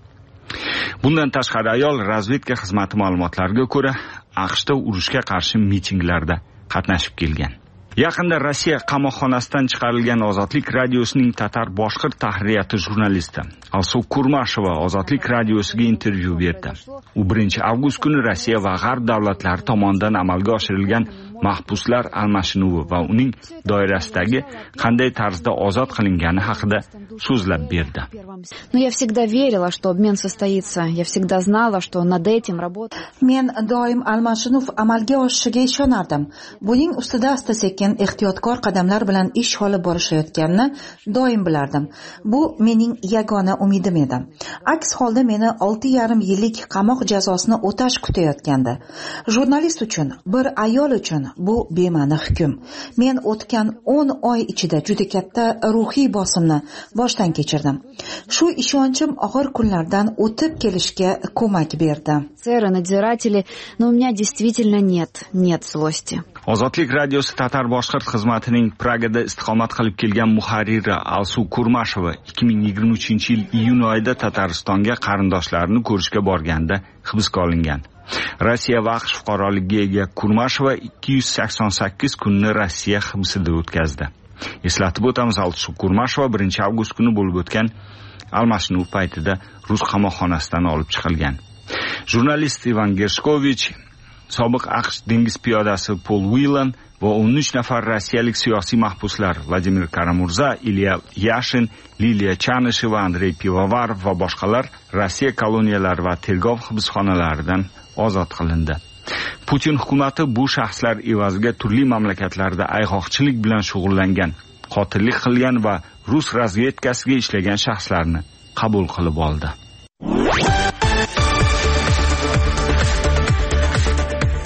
Bundan tashqari ayol razvedka xizmati ma'lumotlariga ko'ra AQShda urushga qarshi mitinglarda qatnashib kelgan. Yaqinda Rossiya qamoqxonasidan chiqarilgan Ozodlik radiosining tatar boshqirt tahririyati jurnalisti Alsu Kurmashova Ozodlik radiosiga intervyu berdi. U birinchi avgust kuni Rossiya va G'arb davlatlari tomonidan amalga oshirilgan mahbuslar almashinuvi va uning doirasidagi qanday tarzda ozod qilingani haqida so'zlab berdi. Но я всегда верила, что обмен состоится. Я всегда знала, что над этим работают. Men doim almashinuv amalga oshishiga ishonardim. Buning ustida asta-sekin ehtiyotkor qadamlar bilan ish olib borishayotganini doim bilardim. Bu mening yagona umidim edi. Aks holda meni olti yarim yillik qamoq jazosini o'tash kutayotgandi. Jurnalist uchun, bir ayol uchun bu bema'ni hukm. Men o'tgan o'n oy ichida juda katta ruhiy bosimni boshdan kechirdim. Shu ishonchim og'ir kunlardan o'tib kelishga ko'mak berdi. Сэры, надзиратели, но у меня действительно нет, нет злости. Ozodlik radiosi tatar boshqirt xizmatining Pragada istiqomat qilib kelgan muharriri Alsu Kurmashova ikki ming yigirma uchinchi yil iyun oyida Tataristonga qarindoshlarini ko'rishga borganda hibsga olingan. Rossiya va AQSh fuqaroligiga ega Kurmashova ikki yuz sakson sakkiz kunni Rossiya hibsida o'tkazdi. Eslatib o'tamiz, Alsu Kurmashova birinchi avgust kuni bo'lib o'tgan almashinuv paytida rus qamoqxonasidan olib chiqilgan. Jurnalist Ivan Gershkovich, sobiq AQSh dengiz piyodasi Paul Whelan va o'n uch nafar rossiyalik siyosiy mahbuslar Vladimir Karamurza, Ilya Yashin, Liliya Chanisheva, Andrey Pivovarov va boshqalar Rossiya koloniyalari va tergov hibsxonalaridan ozod qilindi. Putin hukumati bu shaxslar evaziga turli mamlakatlarda ayg'oqchilik bilan shug'ullangan, qotillik qilgan va rus razvedkasiga ishlagan shaxslarni qabul qilib oldi.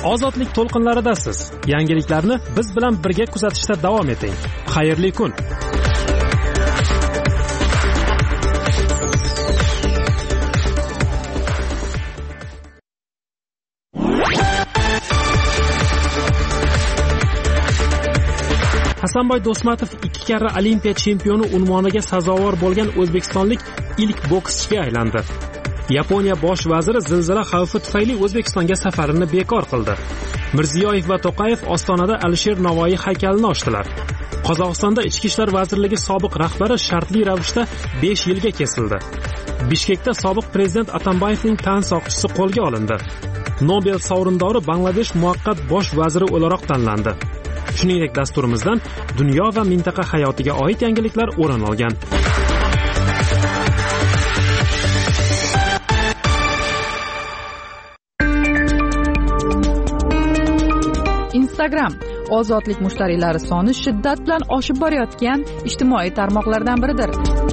Ozodlik to'lqinlaridasiz. Yangiliklarni biz bilan birga kuzatishda davom eting. Xayrli kun. Hasanboy Do'smatov ikki karra Olimpiya chempioni unvoniga sazovor bo'lgan o'zbekistonlik ilk bokschiga aylandi. Yaponiya bosh vaziri zilzila xavfi tufayli O'zbekistonga safarini bekor qildi. Mirziyoyev va To'qayev Ostonada Alisher Navoiy haykalini ochdilar. Qozog'istonda Ichki ishlar vazirligi sobiq rahbari shartli ravishda besh yilga kesildi. Bishkekda sobiq prezident Atambayevning tan soqchisi qo'lga olindi. Nobel sovrindori Bangladesh muvaqqat bosh vaziri o'laroq tanlandi. Shuningdek, dasturimizdan dunyo va mintaqa hayotiga oid yangiliklar o'rin olgan. Instagram ozodlik mushtariylari soni shiddat bilan oshib borayotgan ijtimoiy tarmoqlardan biridir.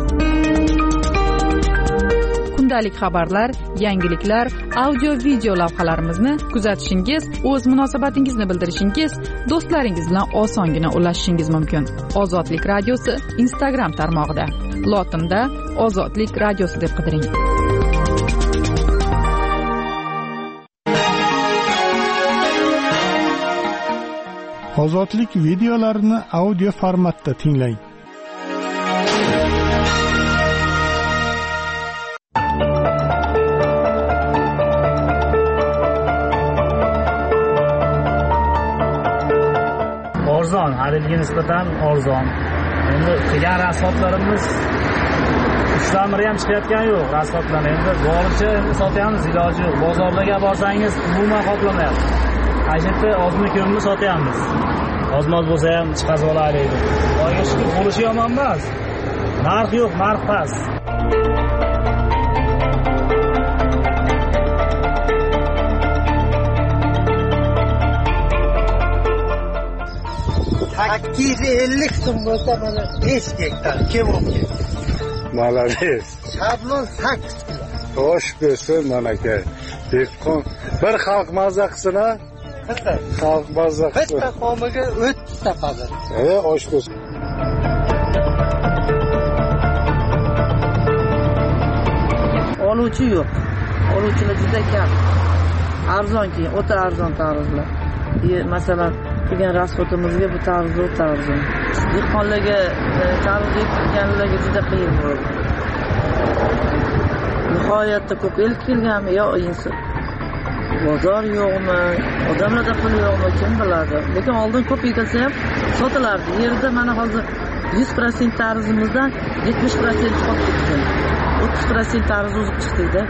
Kundalik xabarlar, yangiliklar, audio-video lavhalarimizni kuzatishingiz, o'z munosabatingizni bildirishingiz, do'stlaringiz bilan osongina ulashishingiz mumkin. Ozodlik radiosi Instagram tarmog'ida. Lotinda Ozodlik radiosi deb qidiring. Ozodlik videolarini audio formatda tinglang. Arzon, hadilga nisbatan arzon. Endi qilgan rasvotlarimiz uchtamiri ham chiqayotgani yo'q, rasvotlar. Endi boricha endi sotyapmiz, iloji yo'q. Bozorlarga borsangiz umuman qoplamayapti. Qayerda ozmi ko'mni sotyapmiz. Ozmoz bo'lsa ham chiqazib olaylik. Oyga shukur bo'lishi yomon emas. Narx yo'q, narx past. ikki yuz ellik so'm bo'lsa mana besh gektar kim olgan? Malades. Shablon sakkiz kilo. Xo'sh bo'lsin manaka. Dehqon bir xalq mazza qilsa, xalq mazza qilsa. Bitta xomiga o'ttiz ta pazar. E, osh bo'lsin. Oluvchi yo'q. Oluvchilar juda kam. Arzon keyin, o'ta arzon tarzlar. Masalan, degan rasxotimizga bu tarz o'ta arzon. Dehqonlarga tarz yetganlarga juda qiyin bo'ldi. Nihoyatda ko'p el kelganmi yo inson. Bozor yo'qmi, odamlarda pul yo'qmi, kim biladi. Lekin oldin ko'p egilsa ham sotilardi. Yerda mana hozir yuz foiz tarzimizdan yetmish foiz qolib ketdi. o'ttiz foiz tarz o'zib chiqdi-da.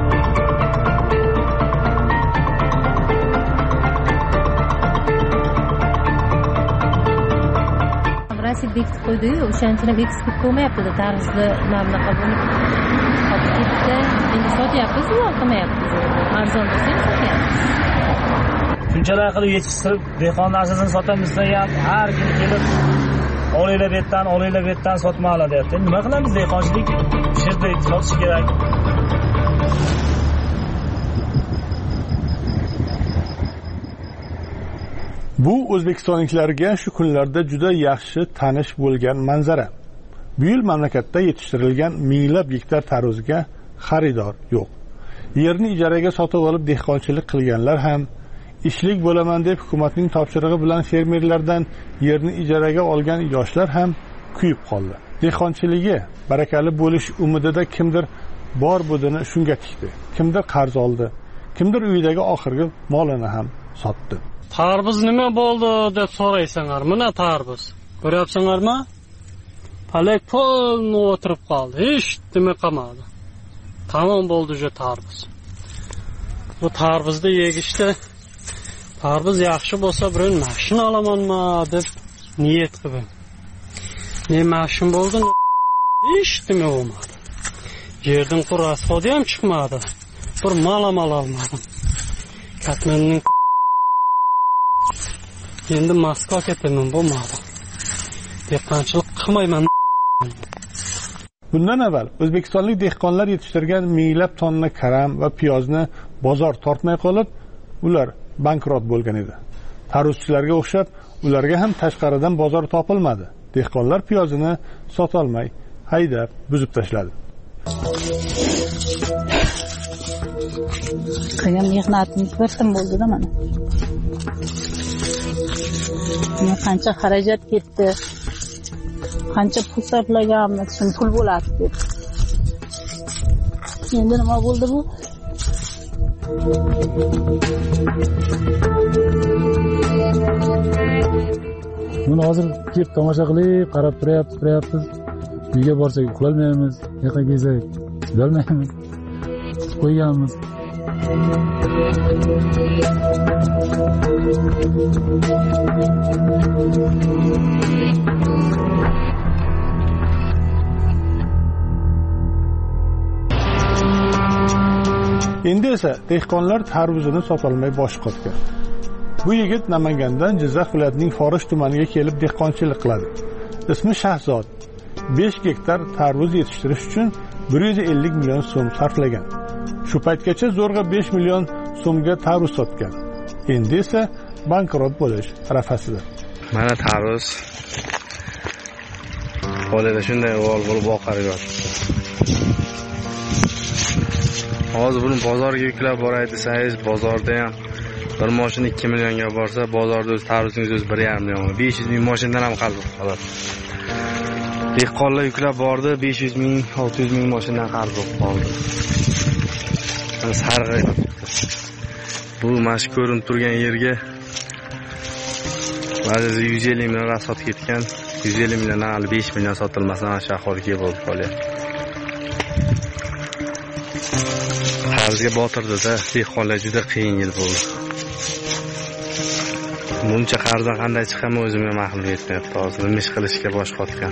Rasib bekitib qo'ydi-yu, o'shaning uchun ham eksport qilmayapti-da, tarzni mamlaqa bo'lib qolib ketdi. Endi sotyapmiz, ular qilmayapmiz. Arzon desa sotyapmiz. Shunchalar qilib yetishtirib, dehqon narsasini sotamiz desa ham har kim kelib olinglar bu yerdan, olinglar bu yerdan sotmoqlar deyapti. Nima qilamiz, dehqonchilik shu yerda sotish kerak. Bu o'zbekistonliklarga shu kunlarda juda yaxshi tanish bo'lgan manzara. Bu yil mamlakatda yetishtirilgan minglab gektar tarvuzga xaridor yo'q. Yerni ijaraga sotib olib dehqonchilik qilganlar ham, ishlik bo'laman deb hukumatning topshirig'i bilan fermerlardan yerni ijaraga olgan yoshlar ham kuyib qoldi. Dehqonchiligi barakali bo'lish umidida kimdir bor budini shunga tikdi. Kimdir qarz oldi, kimdir uyidagi oxirgi molini ham sotdi. Tarvuz nima bo'ldi deb so'raysanlar. Mana tarvuz. Ko'ryapsizlarmi? Palak polni o'tirib qoldi. Hech nima qilmadi. Tamom bo'ldi ju tarvuz. Bu tarvuzni yegishda tarvuz yaxshi bo'lsa bir mashina olamanmi deb niyat qildim. Ne mashina bo'ldi, hech nima bo'lmadi. Yerdan qur'asi ham chiqmadi. Bir malamal olmadim. Katmanning endi Moskva ketaman bo'lmadi. Dehqonchilik qilmayman. Bundan avval o'zbekistonlik dehqonlar yetishtirgan minglab tonna karam va piyozni bozor tortmay qolib, ular bankrot bo'lgan edi. Tarvuzchilarga o'xshab, ularga ham tashqaridan bozor topilmadi. Dehqonlar piyozini sotolmay, haydab, buzib tashladi. Qilgan mehnatimiz bir tim bo'ldi-da mana. Men qancha xarajat ketdi, qancha pul sarflaganmiz, shun pul bo'ladi deb. Endi nima bo'ldi bu? Buni hozir kelib tomosha qilib, qarab turayapmiz, turayapmiz. Uyga borsak uxlolmaymiz, yoqqa kelsak chidolmaymiz. Tutib qo'yganmiz. Endi esa dehqonlar tarvuzini sotolmay bosh qotgan. Bu yigit Namangandan Jizzax viloyatining Forish tumaniga kelib dehqonchilik qiladi. Ismi Shahzod. besh gektar tarvuz yetishtirish uchun bir yuz ellik million so'm sarflagan. Shu paytgacha zo'rg'a besh million so'mga tarvuz sotgan. Endi esa bankrot bo'lish arafasida. Mana tarvuz qo'lida shunday o'g'il bo'lib oqarib yotibdi. Hozir buni bozorga yuklab boray desangiz, bozorda ham bir mashina ikki millionga borsa, bozorda o'z tarvuzingiz o'zi bir yarim million. besh yuz ming mashinadan ham qolib qoladi. Dehqonlar yuklab bordi, besh yuz ming, olti yuz ming mashinadan qarz bo'lib qoldi. Mana sarg'i. Bu mash ko'rinib turgan yerga ba'zi yuz ellik million rasot ketgan, yuz ellik milliondan hali besh million sotilmasa, mana shu ahvolga bo'lib qolyapti. Qarzga botirdi-da, dehqonlar juda qiyin yil bo'ldi. Buncha qarzdan qanday chiqaman o'zimga ma'lum etmayapti. Hozir nima ish qilishga bosh qotgan.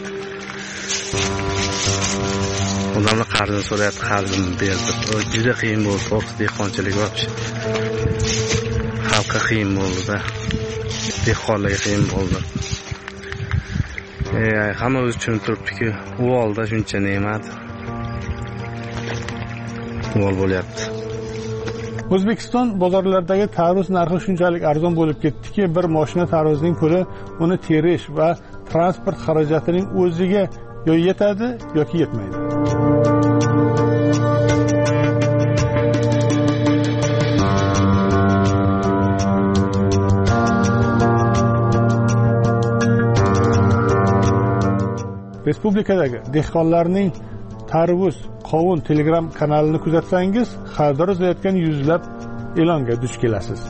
Odamlar qarzini so'rayapti, qarzimni berdi. Juda qiyin bo'ldi, to'g'ri dehqonchilik bo'lish. Xalqqa qiyin bo'ldi-da. Dehqonlarga qiyin bo'ldi. Ey, hamma o'zi tushunib turibdi-ku, u olda shuncha ne'mat. Mol bo'lyapti. O'zbekiston bozorlaridagi tarvuz narxi shunchalik arzon bo'lib ketdiki, bir mashina tarvuzning puli uni terish va transport xarajatining o'ziga yo yetadi yoki yetmaydi. Respublikadagi dehqonlarning tarvuz, qovun Telegram kanalini kuzatsangiz, xaridor izlayotgan yuzlab e'longa duch kelasiz.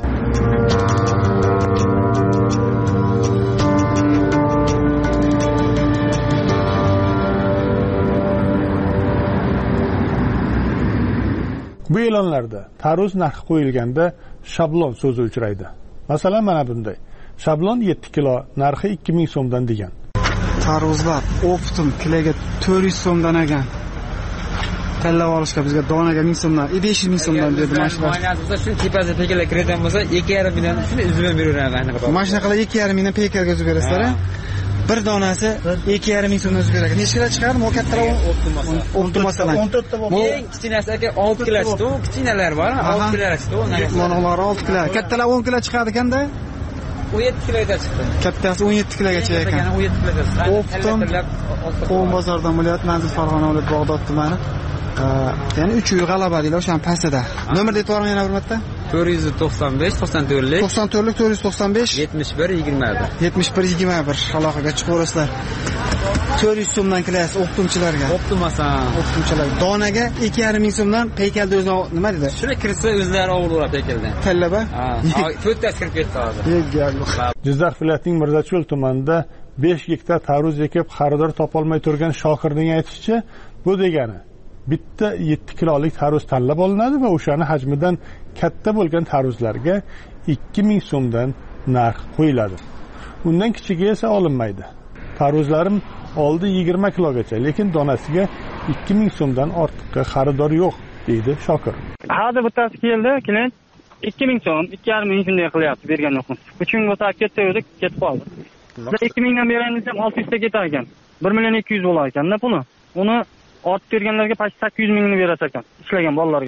Bu e'lonlarda tarvuz narxi qo'yilganda shablon so'zi uchraydi. Masalan, mana bunday. Shablon yetti kilo, narxi ikki ming so'mdan degan. Tarvuzlar optim kiloga to'rt yuz so'mdan ekan. Tanlab olishga bizga donaga ming so'mdan, besh yuz ming so'mdan berdi mashina. Bo'lsa shu tepasi pekalar kiradigan bo'lsa, ikki yarim mingdan shuni uzib beraveradi. Mashina qilib ikki yarim mingdan pekarga uzib berasizlar. Bir donasi ikki yarim ming so'mdan uzib beradi. Necha kilo chiqadi? Mo kattaroq optim masalan. o'n to'rtta bor. Eng kichkinasi aka olti kilo chiqdi. Kichkinalar bor, olti kilo chiqdi. Monolar olti kilo. Kattalar o'n kilo chiqadi ekanda. o'n yetti kiloga chiqdi. Kattasi o'n yetti kilogacha ekan. o'n yetti kilogacha. Optim Qo'm bozoridan bo'lyapti, Manzil Farg'ona viloyati Bog'dod tumani. Ya'ni uch uy g'alaba deylar, o'sha pastida. Nomerni aytib o'raman yana bir marta. to'rt yuz to'qson besh to'qson to'rtlik to'qson to'rtlik to'rt yuz to'qson besh yetmish bir yigirma bir yetmish bir yigirma bir aloqaga chiqaverasizlar. to'rt yuz so'mdan kilaysiz optimchilarga. Optimasan. Optimchilar. Donaga ikki yarim ming so'mdan peykalda o'zini nima dedi? Shuni kirsa o'zlari olaveradi peykaldan. Tallaba? Ha, to'rttasi kirib ketdi hozir. Jizzax viloyatining Mirzacho'l tumanida besh gektar tarvuz ekib xaridor topolmay turgan Shokirning aytishicha, bu degani bitta yetti kilolik tarvuz tanlab olinadi va o'shani hajmidan katta bo'lgan tarvuzlarga ikki ming so'mdan narx qo'yiladi. Undan kichigi esa olinmaydi. Tarvuzlarim oldi yigirma kilogacha, lekin donasiga ikki ming so'mdan ortiqqa xaridor yo'q, deydi Shokir. Hozir bittasi keldi, klient ikki ming so'm, ikki yarim ming shunday qilyapti bergan yo'qmiz. uch ming bo'lsa ketdi, ketib qoldi. Biz ikki mingdan beramiz ham olti yuz ta ketar ekan. bir million ikki yuz bo'lar ekan-da puli. Uni ortib berganlarga past sakkiz yuz mingni berar ekan, ishlagan bolalarga-da.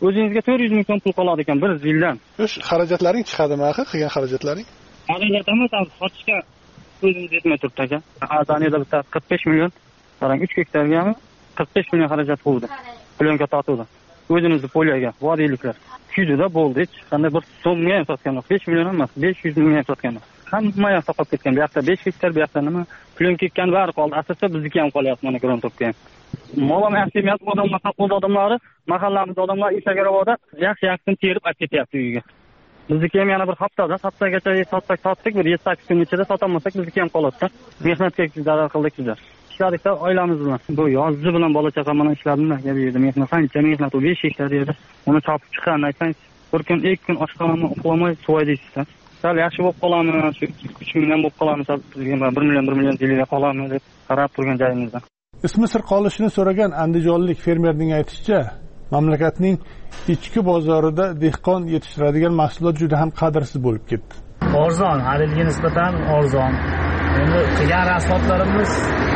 o'zingizga to'rt yuz ming so'm pul qoladi ekan bir yildan. O'sh xarajatlaring chiqadimi, axir qilgan xarajatlaring? Xarajatimiz sotishga o'zimiz yetmay turibdi aka. Azaniyada bitta qirq besh million, qarang uch gektargami qirq besh million xarajat bo'ldi. Plyonka tortuvdi. O'zimizni polyaga, vodiyliklar. Kuyda bo'ldi, hech qanday bir so'mga ham sotgan yo'q. besh million emas, besh yuz ming ham sotgan yo'q. Hamma yoqda qolib ketgan. Bu yoqda besh gektar, bu yoqda nima? Plyonka ketgan bari qoldi. Asosda bizniki ham qolyapti mana Gron topga ham. Molam yaxshimiyat odamlar, saqo'z odamlari, mahallamizda odamlar Isagaravoda yaxshi-yaxshin terib olib ketyapti uyiga. Bizniki ham yana bir haftada, haftagacha sotsak sotdik, bir yetti sakkiz kun ichida sotolmasak bizniki ham qoladi-da. Mehnatga zarar qildik bizlar. Ishladikda oilamiz bilan. Bu yozgi bilan bola chaqa mana ishladimda, bu yerda mehnat, qancha mehnat, u besh gektar yerda. Uni chopib chiqqanini aytsangiz, bir kun, ikki kun oshxonamni uxlamay suvoy deysizlar. Sal yaxshi bo'lib qolamiz, shu uch million bo'lib qolamiz, bir million bir million yilga qolamiz deb qarab turgan joyimizda. Ismi sir qolishini so'ragan andijonlik fermerning aytishicha, mamlakatning ichki bozorida dehqon yetishtiradigan mahsulot juda ham qadrsiz bo'lib ketdi. Arzon, halilga nisbatan arzon. Endi qilgan rasxodlarimiz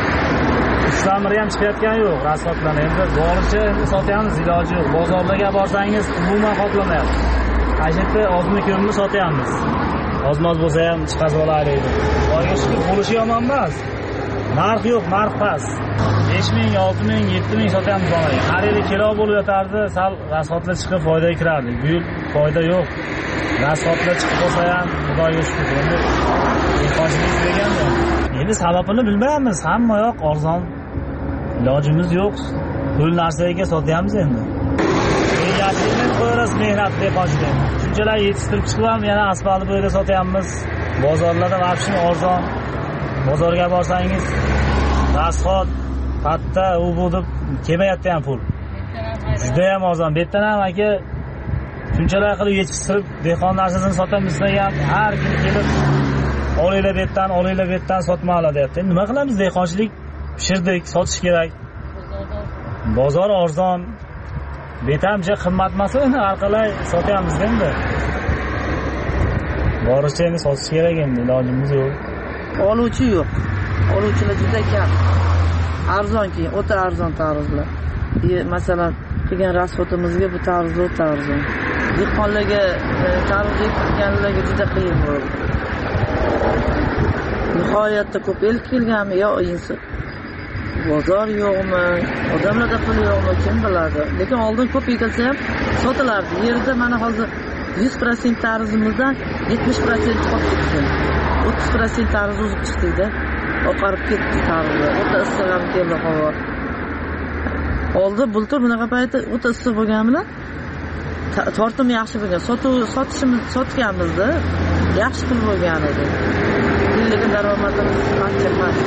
uchtamiri ham chiqayotgani yo'q, rasxodlarni endi boricha sotyapmiz, iloji yo'q. Bozorlarga borsangiz umuman qoplamayapti. Aytdi, ozmi ko'mni sotyapmiz. Ozmoz bo'lsa ham chiqazib olaylik. Xudoga shukr, bo'lishi yomon emas. Narx yo'q, narx past. besh ming, olti ming, yetti ming sotyapmiz onaga. Har yili kilo bo'lib yotardi, sal rasxodlar chiqib foydaga kirardi. Bu yil foyda yo'q. Rasxodlar chiqib qolsa ham Xudoga shukr. Endi dehqonchilik deganda endi sababini bilmaymiz. Hamma yoq arzon. Ilojimiz yo'q. Pul narsaga sotyapmiz endi. Yaxshilik qo'yamiz mehnat dehqonchilik. Shunchalar yetishtirib chiqib ham yana asfalt bo'yiga sotyapmiz. Bozorlarda vaqtni arzon. Bozorga borsangiz rasxod, patta, u bu deb kelmayapti ham pul. Juda ham arzon. Bu yerdan ham aka shunchalar qilib yetishtirib dehqon narsasini sotamiz ham har kun kelib olinglar bu yerdan, olinglar bu yerdan sotmoqlar deyapti. Nima qilamiz? Dehqonchilik pishirdik, sotish kerak. Bozor arzon. Betamcha qimmat emas, endi har qalay sotyapmiz endi. Boricha endi sotish kerak endi, ilojimiz yo'q. Oluvchi yo'q. Oluvchilar juda kam. Arzon keyin, o'ta arzon tarzlar. Masalan, qilgan rasxodimizga bu tarz o'ta arzon. Dehqonlarga tarz qilganlarga juda qiyin bo'ldi. Nihoyatda ko'p el kelganmi yo insi. Bozor yo'qmi, odamlarda pul yo'qmi, kim biladi. Lekin oldin ko'p egilsa ham sotilardi. Yerda mana hozir yuz foiz tarzimizdan yetmish foiz qolib ketdi. o'ttiz foiz tarz o'zib chiqdi-da. Oqarib ketdi tarzlar. O'ta issiq ham keldi havo. Oldin bultur bunaqa payti o'ta issiq bo'lgan bilan tortim yaxshi bo'lgan. Sotuv sotishimiz sotganmizda yaxshi pul bo'lgan edi. Yillik daromadimiz qancha emas.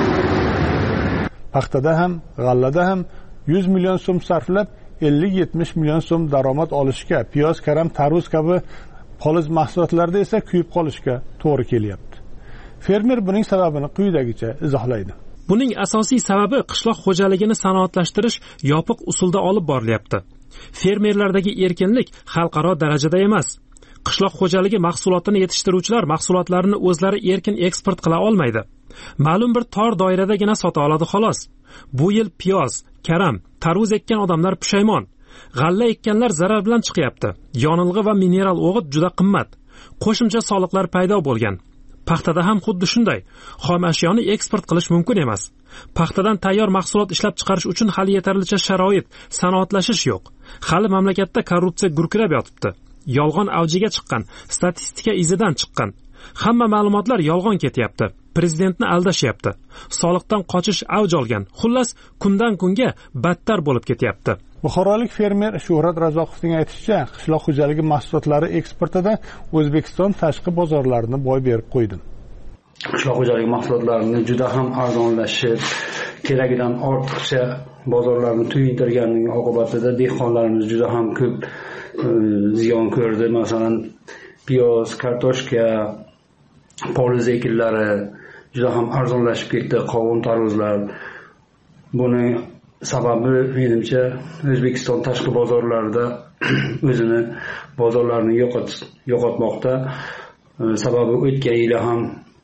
Paxtada ham, g'allada ham yuz million so'm sarflab ellik yetmish million so'm daromad olishga, piyoz, karam, tarvuz kabi poliz mahsulotlarda esa kuyib qolishga to'g'ri kelyapti. Fermer buning sababini quyidagicha izohlaydi. Buning asosiy sababi qishloq xo'jaligini sanoatlashtirish yopiq usulda olib borilyapti. Fermerlardagi erkinlik xalqaro darajada emas. Qishloq xo'jaligi mahsulotini yetishtiruvchilar mahsulotlarini o'zlari erkin eksport qila olmaydi. Ma'lum bir tor doiradagina sota oladi xolos. Bu yil piyoz, karam, tarvuz ekkan odamlar pushaymon. G'alla ekkanlar zarar bilan chiqyapti. Yonilg'i va mineral o'g'it juda qimmat. Qo'shimcha soliqlar paydo bo'lgan. Paxtada ham xuddi shunday. Xom ashyoni eksport qilish mumkin emas. Paxtadan tayyor mahsulot ishlab chiqarish uchun hali yetarlicha sharoit, sanoatlashish yo'q. Hali mamlakatda korrupsiya gurkirab yotibdi. Yolg'on avjiga chiqqan, statistika izidan chiqqan. Hamma ma'lumotlar yolg'on ketyapti. Prezidentni aldashyapti. Soliqdan qochish avj olgan. Xullas, kundan kunga battar bo'lib ketyapti. Buxorolik fermer Shuhrat Razoqovning aytishicha, qishloq xo'jaligi mahsulotlari eksportida O'zbekiston tashqi bozorlarini boy berib qo'ydi. Qishloq xo'jaligi mahsulotlarini juda ham arzonlashib, keragidan ortiqcha bozorlarni to'yintirganning oqibatida dehqonlarimiz juda ham ko'p ziyon ko'rdi. Masalan, piyoz, kartoshka, poliz ekinlari juda ham arzonlashib ketdi, qovun, tarvuzlar. Buni sababi menimcha O'zbekiston tashqi bozorlarida o'zini bozorlarini yo'qotmoqda. Sababi o'tgan yil ham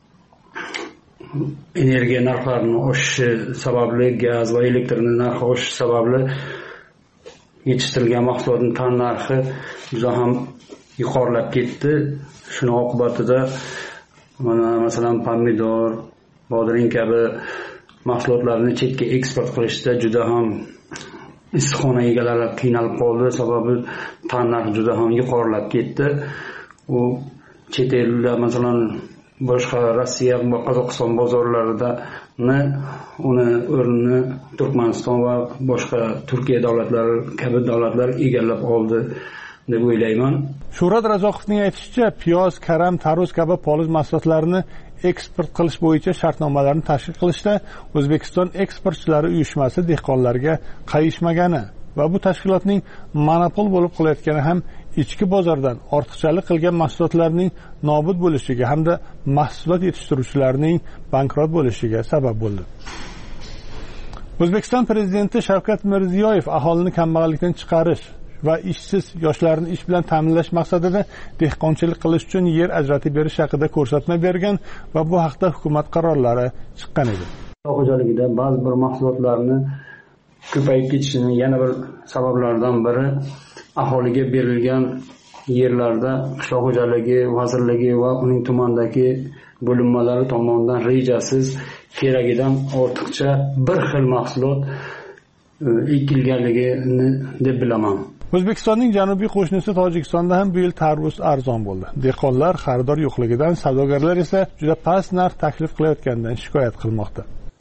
energiya narxlarining oshishi sababli, gaz va elektr narxi oshishi sababli yetishtirilgan mahsulotning tan narxi juda ham yuqorilab ketdi. Shuni oqibatida mana masalan pomidor, bodring kabi mahsulotlarni chetga eksport qilishda juda ham issiqxona egalari qiynalib qoldi, sababi tan narxi juda ham yuqorilab ketdi. U chet elda masalan boshqa Rossiya va Qozog'iston bozorlarida uni o'rnini Turkmaniston va boshqa Turkiya davlatlari kabi davlatlar egallab oldi deb o'ylayman. Shuhrat Razoqovning aytishicha, piyoz, karam, tarvuz kabi poliz mahsulotlarini eksport qilish bo'yicha shartnomalarni tashkil qilishda O'zbekiston eksportchilari uyushmasi dehqonlarga qayishmagani va bu tashkilotning monopol bo'lib qolayotgani ham ichki bozordan ortiqchalik qilgan mahsulotlarning nobud bo'lishiga hamda mahsulot yetishtiruvchilarning bankrot bo'lishiga sabab bo'ldi. O'zbekiston prezidenti Shavkat Mirziyoyev aholini kambag'allikdan chiqarish va ishsiz yoshlarni ish bilan ta'minlash maqsadida dehqonchilik qilish uchun yer ajratib berish haqida ko'rsatma bergan va bu haqda hukumat qarorlari chiqqan edi. Qishloq xo'jaligida ba'zi bir mahsulotlarni ko'payib ketishining yana bir sabablaridan biri aholiga berilgan yerlarda qishloq xo'jaligi vazirligi va uning tumandagi bo'linmalari tomonidan rejasiz keragidan ortiqcha bir xil mahsulot ekilganligini deb bilaman. O'zbekistonning janubiy qo'shnisi Tojikistonda ham bu yil tarvuz arzon bo'ldi. Dehqonlar xaridor yo'qligidan, savdogarlar esa juda past narx taklif qilayotganidan shikoyat qilmoqda.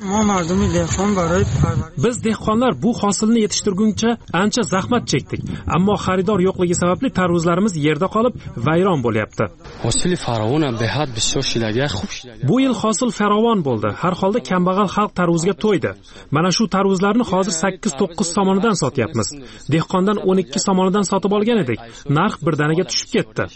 Biz dehqonlar bu hosilni yetishtirguncha ancha zahmat chekdik, ammo xaridor yo'qligi sababli tarvuzlarimiz yerda qolib vayron bo'lyapti. Bu yil hosil farovon bo'ldi. Har holda kambag'al xalq tarvuzga to'ydi. Mana shu tarvuzlarni hozir sakkiz to'qqiz somonidan sotyapmiz. Dehqondan o'n ikki somonidan sotib olgan edik. Narx birdaniga tushib ketdi.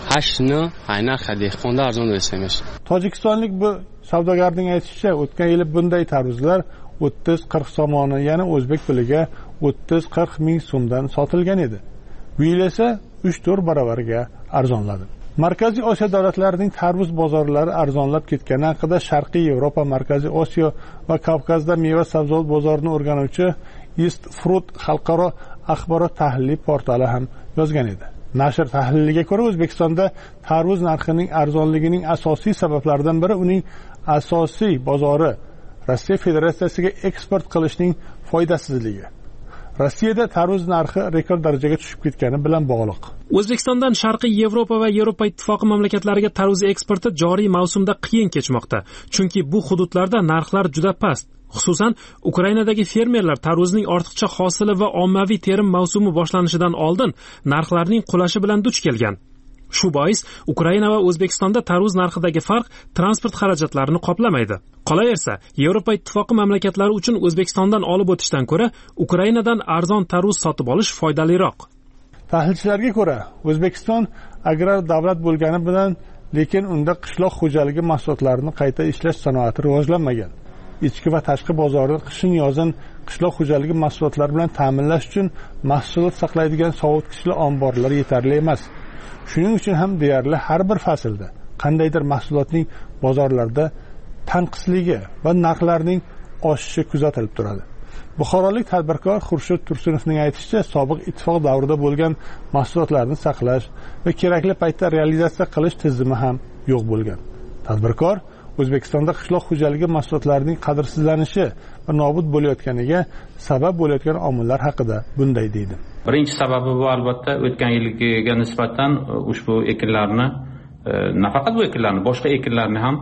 Tojikistonlik bu savdogarning aytishicha, o'tgan yili bunday tarvuzlar o'ttiz qirq somoni, ya'ni o'zbek piliga o'ttiz qirq ming so'mdan sotilgan edi. Bu yil esa uch to'rt barobarga arzonladi. Markaziy Osiyo davlatlarining tarvuz bozorlari arzonlab ketgani haqida Sharqiy Yevropa, Markaziy Osiyo va Kavkazda meva sabzavot bozorini o'rganuvchi East Fruit xalqaro axborot tahliliy portali ham yozgan edi. Nashr tahliliga ko'ra, O'zbekistonda tarvuz narxining arzonligining asosiy sabablaridan biri uning asosiy bozori Rossiya Federatsiyasiga eksport qilishning foydasizligi. Rossiyada tarvuz narxi rekord darajaga tushib ketgani bilan bog'liq. O'zbekistondan Sharqiy Yevropa va Yevropa Ittifoqi mamlakatlariga tarvuz eksporti joriy mavsumda qiyin kechmoqda, chunki bu hududlarda narxlar juda past. Xususan, Ukrainadagi fermerlar tarvuzning ortiqcha hosili va ommaviy terim mavsumi boshlanishidan oldin narxlarning qulashi bilan duch kelgan. Shu bois Ukraina va O'zbekistonda tarvuz narxidagi farq transport xarajatlarini qoplamaydi. Qolaversa, Yevropa Ittifoqi mamlakatlari uchun O'zbekistondan olib o'tishdan ko'ra Ukrainadan arzon tarvuz sotib olish foydaliroq. Tahlilchilarga ko'ra, O'zbekiston agrar davlat bo'lgani bilan, lekin unda qishloq xo'jaligi mahsulotlarini qayta ishlash sanoati rivojlanmagan. Ichki va tashqi bozorni qishin-yozin qishloq xo'jaligi mahsulotlari bilan ta'minlash uchun mahsulot saqlaydigan sovutgichli omborlar yetarli emas. Shuning uchun ham deyarli har bir faslda qandaydir mahsulotning bozorlarda tanqisligi va narxlarning oshishi kuzatilib turadi. Buxorolik tadbirkor Xurshid Tursunovning aytishicha, sobiq ittifoq davrida bo'lgan mahsulotlarni saqlash va kerakli paytda realizatsiya qilish tizimi ham yo'q bo'lgan. Tadbirkor O'zbekistonda qishloq xo'jaligi mahsulotlarining qadrsizlanishi va nobud bo'layotganiga sabab bo'layotgan omillar haqida bunday deydi. Birinchi sababi bu albatta o'tgan yilgiga nisbatan ushbu ekinlarni, nafaqat bu ekinlarni, boshqa ekinlarni ham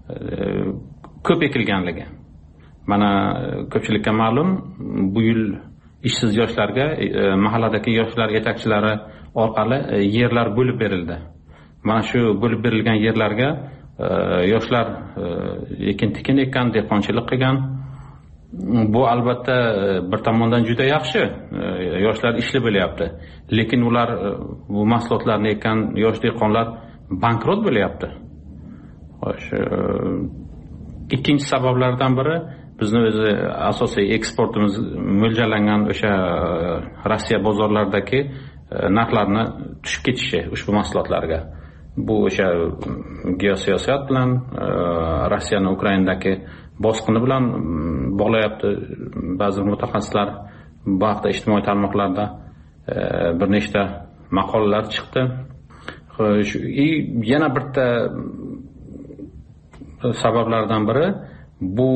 ko'p ekilganligi. Mana ko'pchilikka ma'lum, bu yil ishsiz yoshlarga mahalladagi yoshlar yetakchilari orqali yerlar bo'lib berildi. Mana shu bo'lib berilgan yerlarga yoshlar ekin-tikin ekkan, dehqonchilik qilgan. Bu albatta bir tomondan juda yaxshi, yoshlar ishli bo'lyapti. Lekin ular bu mahsulotlarni ekkan yosh dehqonlar bankrot bo'lyapti. Xo'sh, ikkinchi sabablardan biri bizni o'zi asosiy eksportimiz mo'ljallangan o'sha Rossiya bozorlaridagi narxlarni tushib ketishi ushbu mahsulotlarga. Bu o'sha geosiyosat bilan Rossiyaning Ukrainadagi bosqini bilan bog'layapti ba'zi mutaxassislar bu haqda ijtimoiy tarmoqlarda bir nechta maqolalar chiqdi. Yana bitta sabablardan biri bu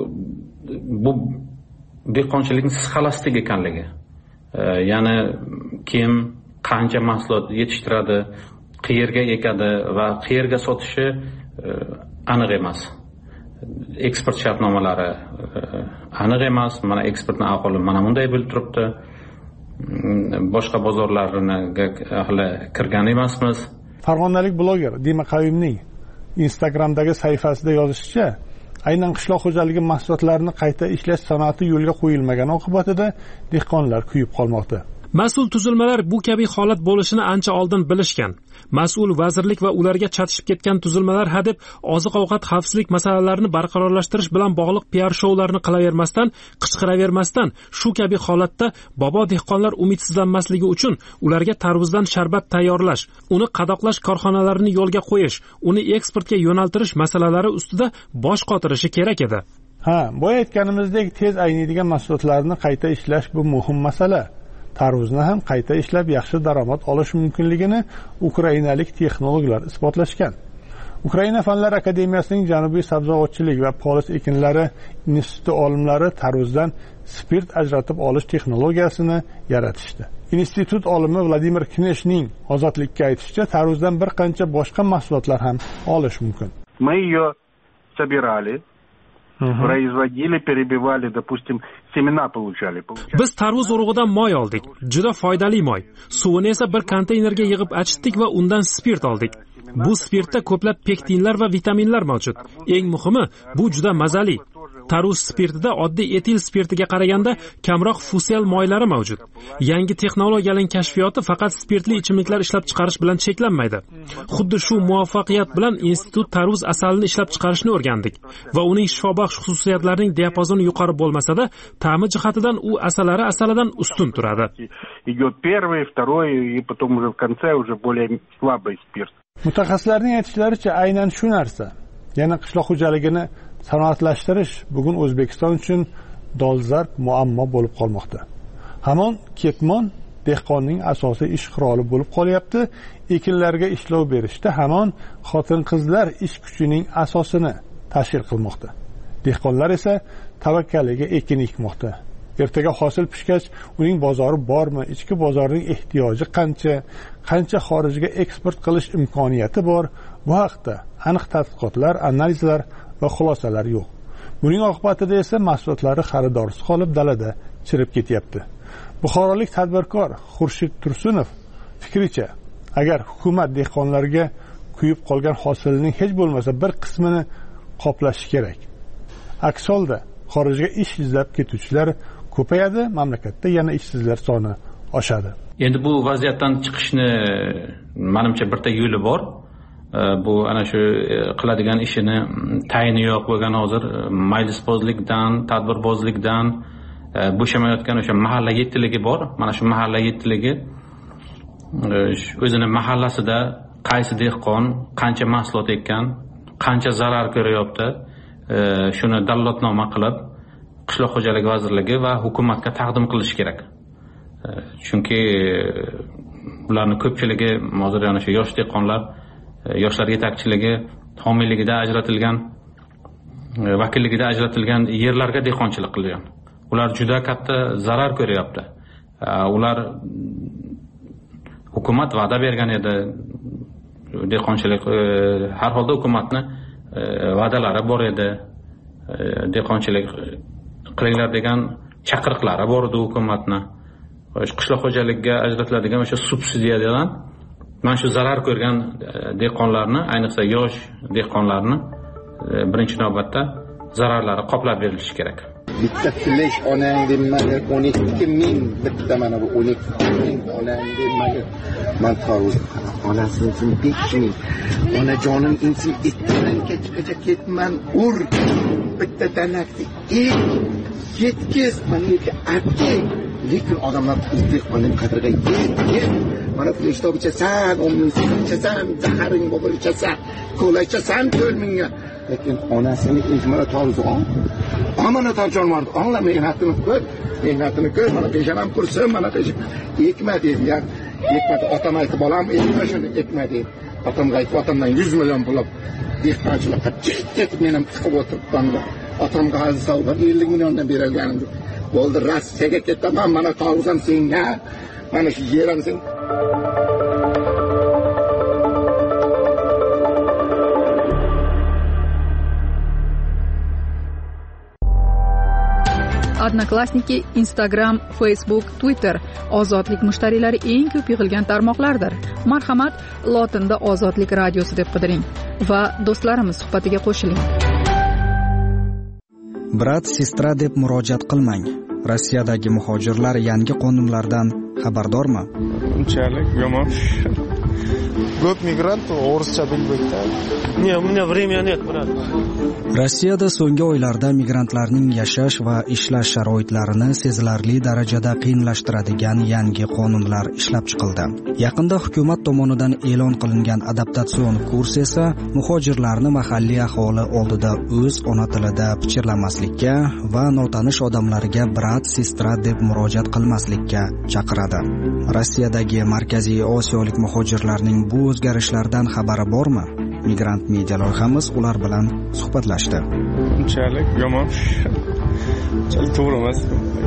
bu dehqonchilikning sxolastik ekanligi. Ya'ni kim qancha mahsulot yetishtiradi, qayerga ekadi va qayerga sotishi aniq emas. Eksport shartnomalari aniq emas. Mana eksportning ahvoli mana bunday bo'lib turibdi. Boshqa bozorlarga hali kirgan emasmiz. Farg'onalik bloger Dima Qayumning Instagramdagi sahifasida yozishicha, aynan qishloq xo'jaligi mahsulotlarini qayta ishlash sanoati yo'lga qo'yilmagan oqibatida dehqonlar kuyib qolmoqda. Mas'ul tuzilmalar bu kabi holat bo'lishini ancha oldin bilishgan. Mas'ul vazirlik va ularga chatishib ketgan tuzilmalar hadeb oziq-ovqat xavfsizlik masalalarini barqarorlashtirish bilan bog'liq P R shoularni qilavermasdan, qichqiravermasdan, shu kabi holatda bobo dehqonlar umidsizlanmasligi uchun ularga tarvuzdan sharbat tayyorlash, uni qadoqlash korxonalarini yo'lga qo'yish, uni eksportga yo'naltirish masalalari ustida bosh qotirishi kerak edi. Ha, boya aytganimizdek, tez ayniydigan mahsulotlarni qayta ishlash bu muhim masala. Tarvuzni ham qayta ishlab yaxshi daromad olish mumkinligini ukrainalik texnologlar isbotlashgan. Ukraina Fanlar akademiyasining Janubiy sabzavotchilik va polis ekinlari instituti olimlari tarvuzdan spirt ajratib olish texnologiyasini yaratishdi. Institut olimi Vladimir Kneshning ozodlikka aytishicha, tarvuzdan bir qancha boshqa mahsulotlar ham olish mumkin. Мы ее собирали, производили, перебивали, допустим, semena получали. Biz tarvuz urug'idan moy oldik. Juda foydali moy. Suvini esa bir konteynerga yig'ib achitdik va undan spirt oldik. Bu spirtda ko'plab pektinlar va vitaminlar mavjud. Eng muhimi, bu juda mazali. Tarvuz spirtida oddiy etil spirtiga qaraganda kamroq fusel moylari mavjud. Yangi texnologiyaning kashfiyoti faqat spirtli ichimliklar ishlab chiqarish bilan cheklanmaydi. Xuddi shu muvaffaqiyat bilan institut tarvuz asalini ishlab chiqarishni o'rgandik va uning shifobaxsh xususiyatlarining diapazoni yuqori bo'lmasa-da, ta'mi jihatidan u asalari asalidan ustun turadi. Идет первый, второй и потом уже в конце уже более слабый спирт. Mutaxassislarning aytishlaricha, aynan shu narsa, yana qishloq xo'jaligini sanoatlashtirish bugun O'zbekiston uchun dolzarb muammo bo'lib qolmoqda. Hamon ketmon dehqonning asosiy ish quroli bo'lib qolyapti. Ekinlarga ishlov berishda hamon xotin-qizlar ish kuchining asosini tashkil qilmoqda. Dehqonlar esa tavakkaliga ekin ekmoqda. Ertaga hosil pishgach, uning bozori bormi, ichki bozorning ehtiyoji qancha, qancha xorijga eksport qilish imkoniyati bor, bu haqda aniq tadqiqotlar, analizlar va xulosalar yo'q. Buning oqibatida esa mahsulotlari xaridorsiz qolib dalada chirib ketyapti. Buxorolik tadbirkor Xurshid Tursunov fikricha, agar hukumat dehqonlarga kuyib qolgan hosilning hech bo'lmasa bir qismini qoplashi kerak. Aks holda xorijga ish izlab ketuvchilar ko'payadi, mamlakatda yana ishsizlar soni oshadi. Endi bu vaziyatdan chiqishni menimcha bitta yo'li bor. Bu ana shu qiladigan ishini tayini yo'q bo'lgan hozir majlisbozlikdan, tadbirbozlikdan bo'shamayotgan o'sha mahalla yettiligi bor. Mana shu mahalla yettiligi o'zini mahallasida qaysi dehqon qancha mahsulot ekkan, qancha zarar ko'ryapti, shuni dallotnoma qilib qishloq xo'jaligi vazirligi va hukumatga taqdim qilish kerak. Chunki ularning ko'pchiligi hozir yana shu yosh dehqonlar, yoshlar yetakchiligi homiyligida ajratilgan, vakilligida ajratilgan yerlarga dehqonchilik qilgan. Ular juda katta zarar ko'ryapti. Ular hukumat va'da bergan edi, dehqonchilik har holda hukumatni va'dalari bor edi. Dehqonchilik qilinglar degan chaqiriqlari bor edi hukumatni. Qishloq xo'jaligiga ajratiladigan o'sha subsidiyadan mana shu zarar ko'rgan dehqonlarni, ayniqsa yosh dehqonlarni birinchi navbatda zararlari qoplab berilishi kerak. Bitta flash onang demaga o'n ikki ming, bitta mana bu o'n ikki ming onang demaga man tarvuz onasi uchun besh ming. Onajonim insin itdan kechgacha ketman ur bitta danakni et yetkiz menga artki. Lekin odamlar dehqonning qadriga yetgan. Mana flashda ichasan, o'n ming ichasan, zaharing bo'lib ichasan, ko'la ichasan to'rt mingga. lekin onasini iltimini tolzon amana tolcholmardi angla mehnatini ko'r mehnatini ko'r mana peshanam qursin mana peshan ekma deydi ya ekma otam aytib bolam ekma shuni ekma deydi otamga aytib otamdan yuz million pul olib dehqonchilikqa ketib men ham chiqib o'tiribman otamga hozir savdo ellik milliondan berilganim bo'ldi Rossiyaga ketaman mana tolsam senga mana shu yerim sen Odnoklassniki, Instagram, Facebook, Twitter ozodlik mushtariylari eng ko'p yig'ilgan tarmoqlardir. Marhamat, lotinda Ozodlik radiosi deb qidiring va do'stlarimiz suhbatiga qo'shiling. Brat, sestra deb murojaat qilmang. Rossiyadagi muhojirlar yangi qonunlardan xabardormi? Unchalik yomon. Ko'p migrant o'rischa bilmaydi. Ne, u меня время нет, brat. Rossiyada so'nggi oylarda migrantlarning yashash va ishlash sharoitlarini sezilarli darajada qiyinlashtiradigan yangi qonunlar ishlab chiqildi. Yaqinda hukumat tomonidan e'lon qilingan adaptatsion kurs esa muhojirlarni mahalliy aholi oldida o'z ona tilida pichirlamaslikka va notanish odamlarga brat, sestra deb murojaat qilmaslikka chaqiradi. Rossiyadagi Markaziy Osiyolik muhojirlarning bu o'zgarishlardan xabari bormi? Migrant media loyihamiz ular bilan suhbatlashdi. Unchalik yomon. Unchalik to'g'ri emas.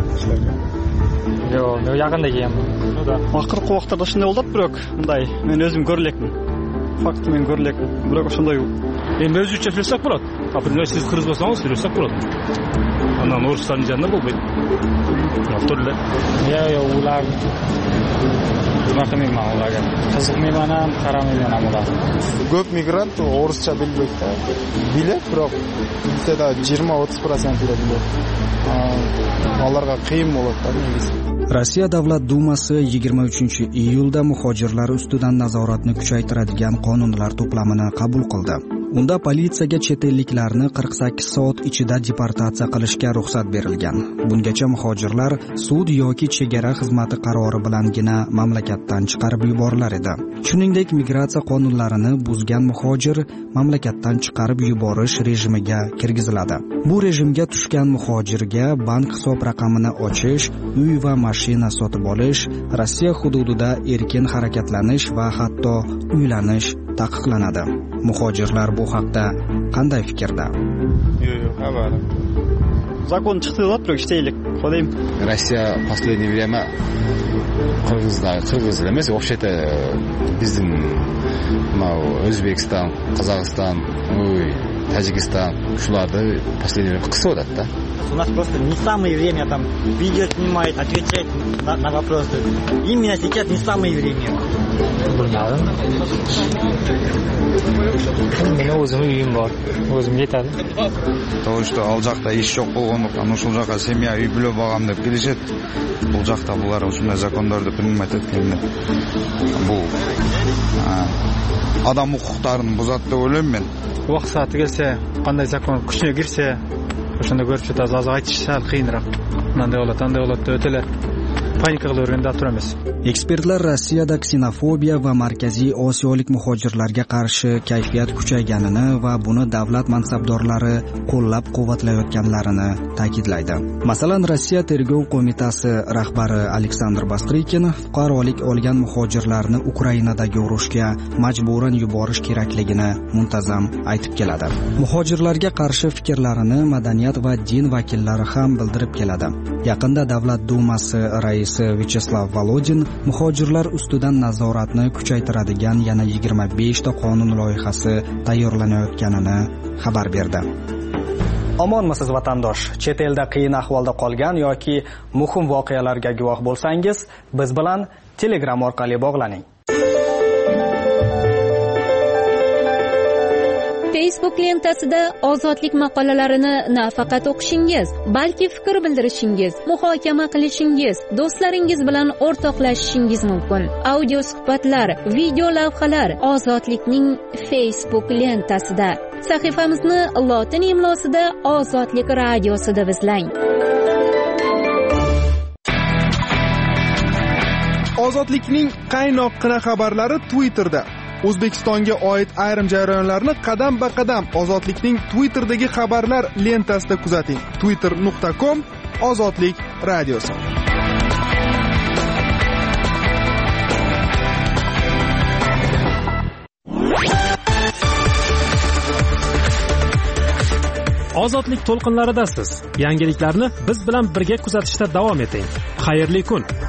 Yo'q, men yaqinda kelganman. Oxirgi vaqtlarda shunday bo'ldi, biroq bunday men o'zim ko'rlikman. Fakt men ko'rlikman. Biroq shunday yo'q. Endi biz uchun so'zsak bo'ladi. Aprimda siz qiz bo'lsangiz so'zsak bo'ladi. Ana O'zbekiston jannar bo'lmaydi. Avtorlar. Yo'q, yo'q, ular nima qilmayman ularga. Qiziqmayman ham, qaramayman ham ular. Ko'p migrant o'rischa bilmaydi. Biladi, biroq bizda yigirma o'ttiz foiz biladi. Ularga qiyin bo'ladi. Rossiya Davlat Dumasi yigirma uchinchi iyulda muhojirlar ustidan nazoratni kuchaytiradigan qonunlar to'plamini qabul qildi. Unda politsiyaga chet elliklarni qirq sakkiz soat ichida deportatsiya qilishga ruxsat berilgan. Bungacha muhojirlar sud yoki chegara xizmati qarori bilangina mamlakatdan chiqarib yuborilar edi. Shuningdek, migratsiya qonunlarini buzgan muhojir mamlakatdan chiqarib yuborish rejimiga kirgiziladi. Bu rejimga tushgan muhojirga bank hisob raqamini ochish, uy va mashina sotib olish, Rossiya hududida erkin harakatlanish va hatto uylanish taqiqlanadi. Muhojirlar bu haqda qanday fikrda? Yo'q, yo'q, xabar. Zakon chiqdi, biroq ishlaylik. Qo'yim. Rossiya последнее время Qirg'izlar, Qirg'izlar emas, вообще-то bizning O'zbekiston, Qozog'iston, uy, Tojikiston shularda последнее время qisqo'datda. У нас просто не самое время там видео снимать, отвечать на, на вопросы. Именно сейчас не самое время. Bilmadim. Meni o'zim uyim bor. O'zim yetadi. То, что ал жақта ish yo'q bo'lgandan ошол жаққа семья үй бүлө багам деп келишет. Бул жақта булар ушундай закондорду принимать эткенде бул адам укуктарын бузат деп ойлойм мен. Уақыт сааты келсе, қандай закон күшіне кирсе, ошондо көрүп жатабыз. Азыр айтыш сал кыйыныраак. Мындай болот, андай болот деп өтөлө panika qilaverganda to'g'ri emas. Ekspertlar Rossiyada ksenofobiya va Markaziy Osiyolik muhojirlarga qarshi kayfiyat kuchayganini va buni davlat mansabdorlari qo'llab-quvvatlayotganlarini ta'kidlaydi. Masalan, Rossiya Tergov qo'mitasi rahbari Aleksandr Bastrikin fuqarolik olgan muhojirlarni Ukrainadagi urushga majburan yuborish kerakligini muntazam aytib keladi. Muhojirlarga qarshi fikrlarini madaniyat va din vakillari ham bildirib keladi. Yaqinda Davlat Dumasi raisi Vyacheslav Volodin muhojirlar ustidan nazoratni kuchaytiradigan yana yigirma besh ta qonun loyihasi tayyorlanayotganini xabar berdi. Omonmisiz vatandosh? Chet elda qiyin ahvolda qolgan yoki muhim voqealarga guvoh bo'lsangiz, biz bilan Telegram orqali bog'laning. Facebook lentasida ozodlik maqolalarini nafaqat o'qishingiz, balki fikr bildirishingiz, muhokama qilishingiz, do'stlaringiz bilan o'rtoqlashishingiz mumkin. Audio suhbatlar, video lavhalar ozodlikning Facebook lentasida. Sahifamizni lotin imlosida Ozodlik radiosi deb izlang. Ozodlikning qaynoqqina xabarlari Twitterda. O'zbekistonga oid ayrim jarayonlarni qadam ba qadam Ozodlikning Twitter'dagi xabarlar lentasida kuzating. twitter nuqta com Ozodlik radiosi. Ozodlik to'lqinlaridasiz. Yangiliklarni biz bilan birga kuzatishda davom eting. Xayrli kun.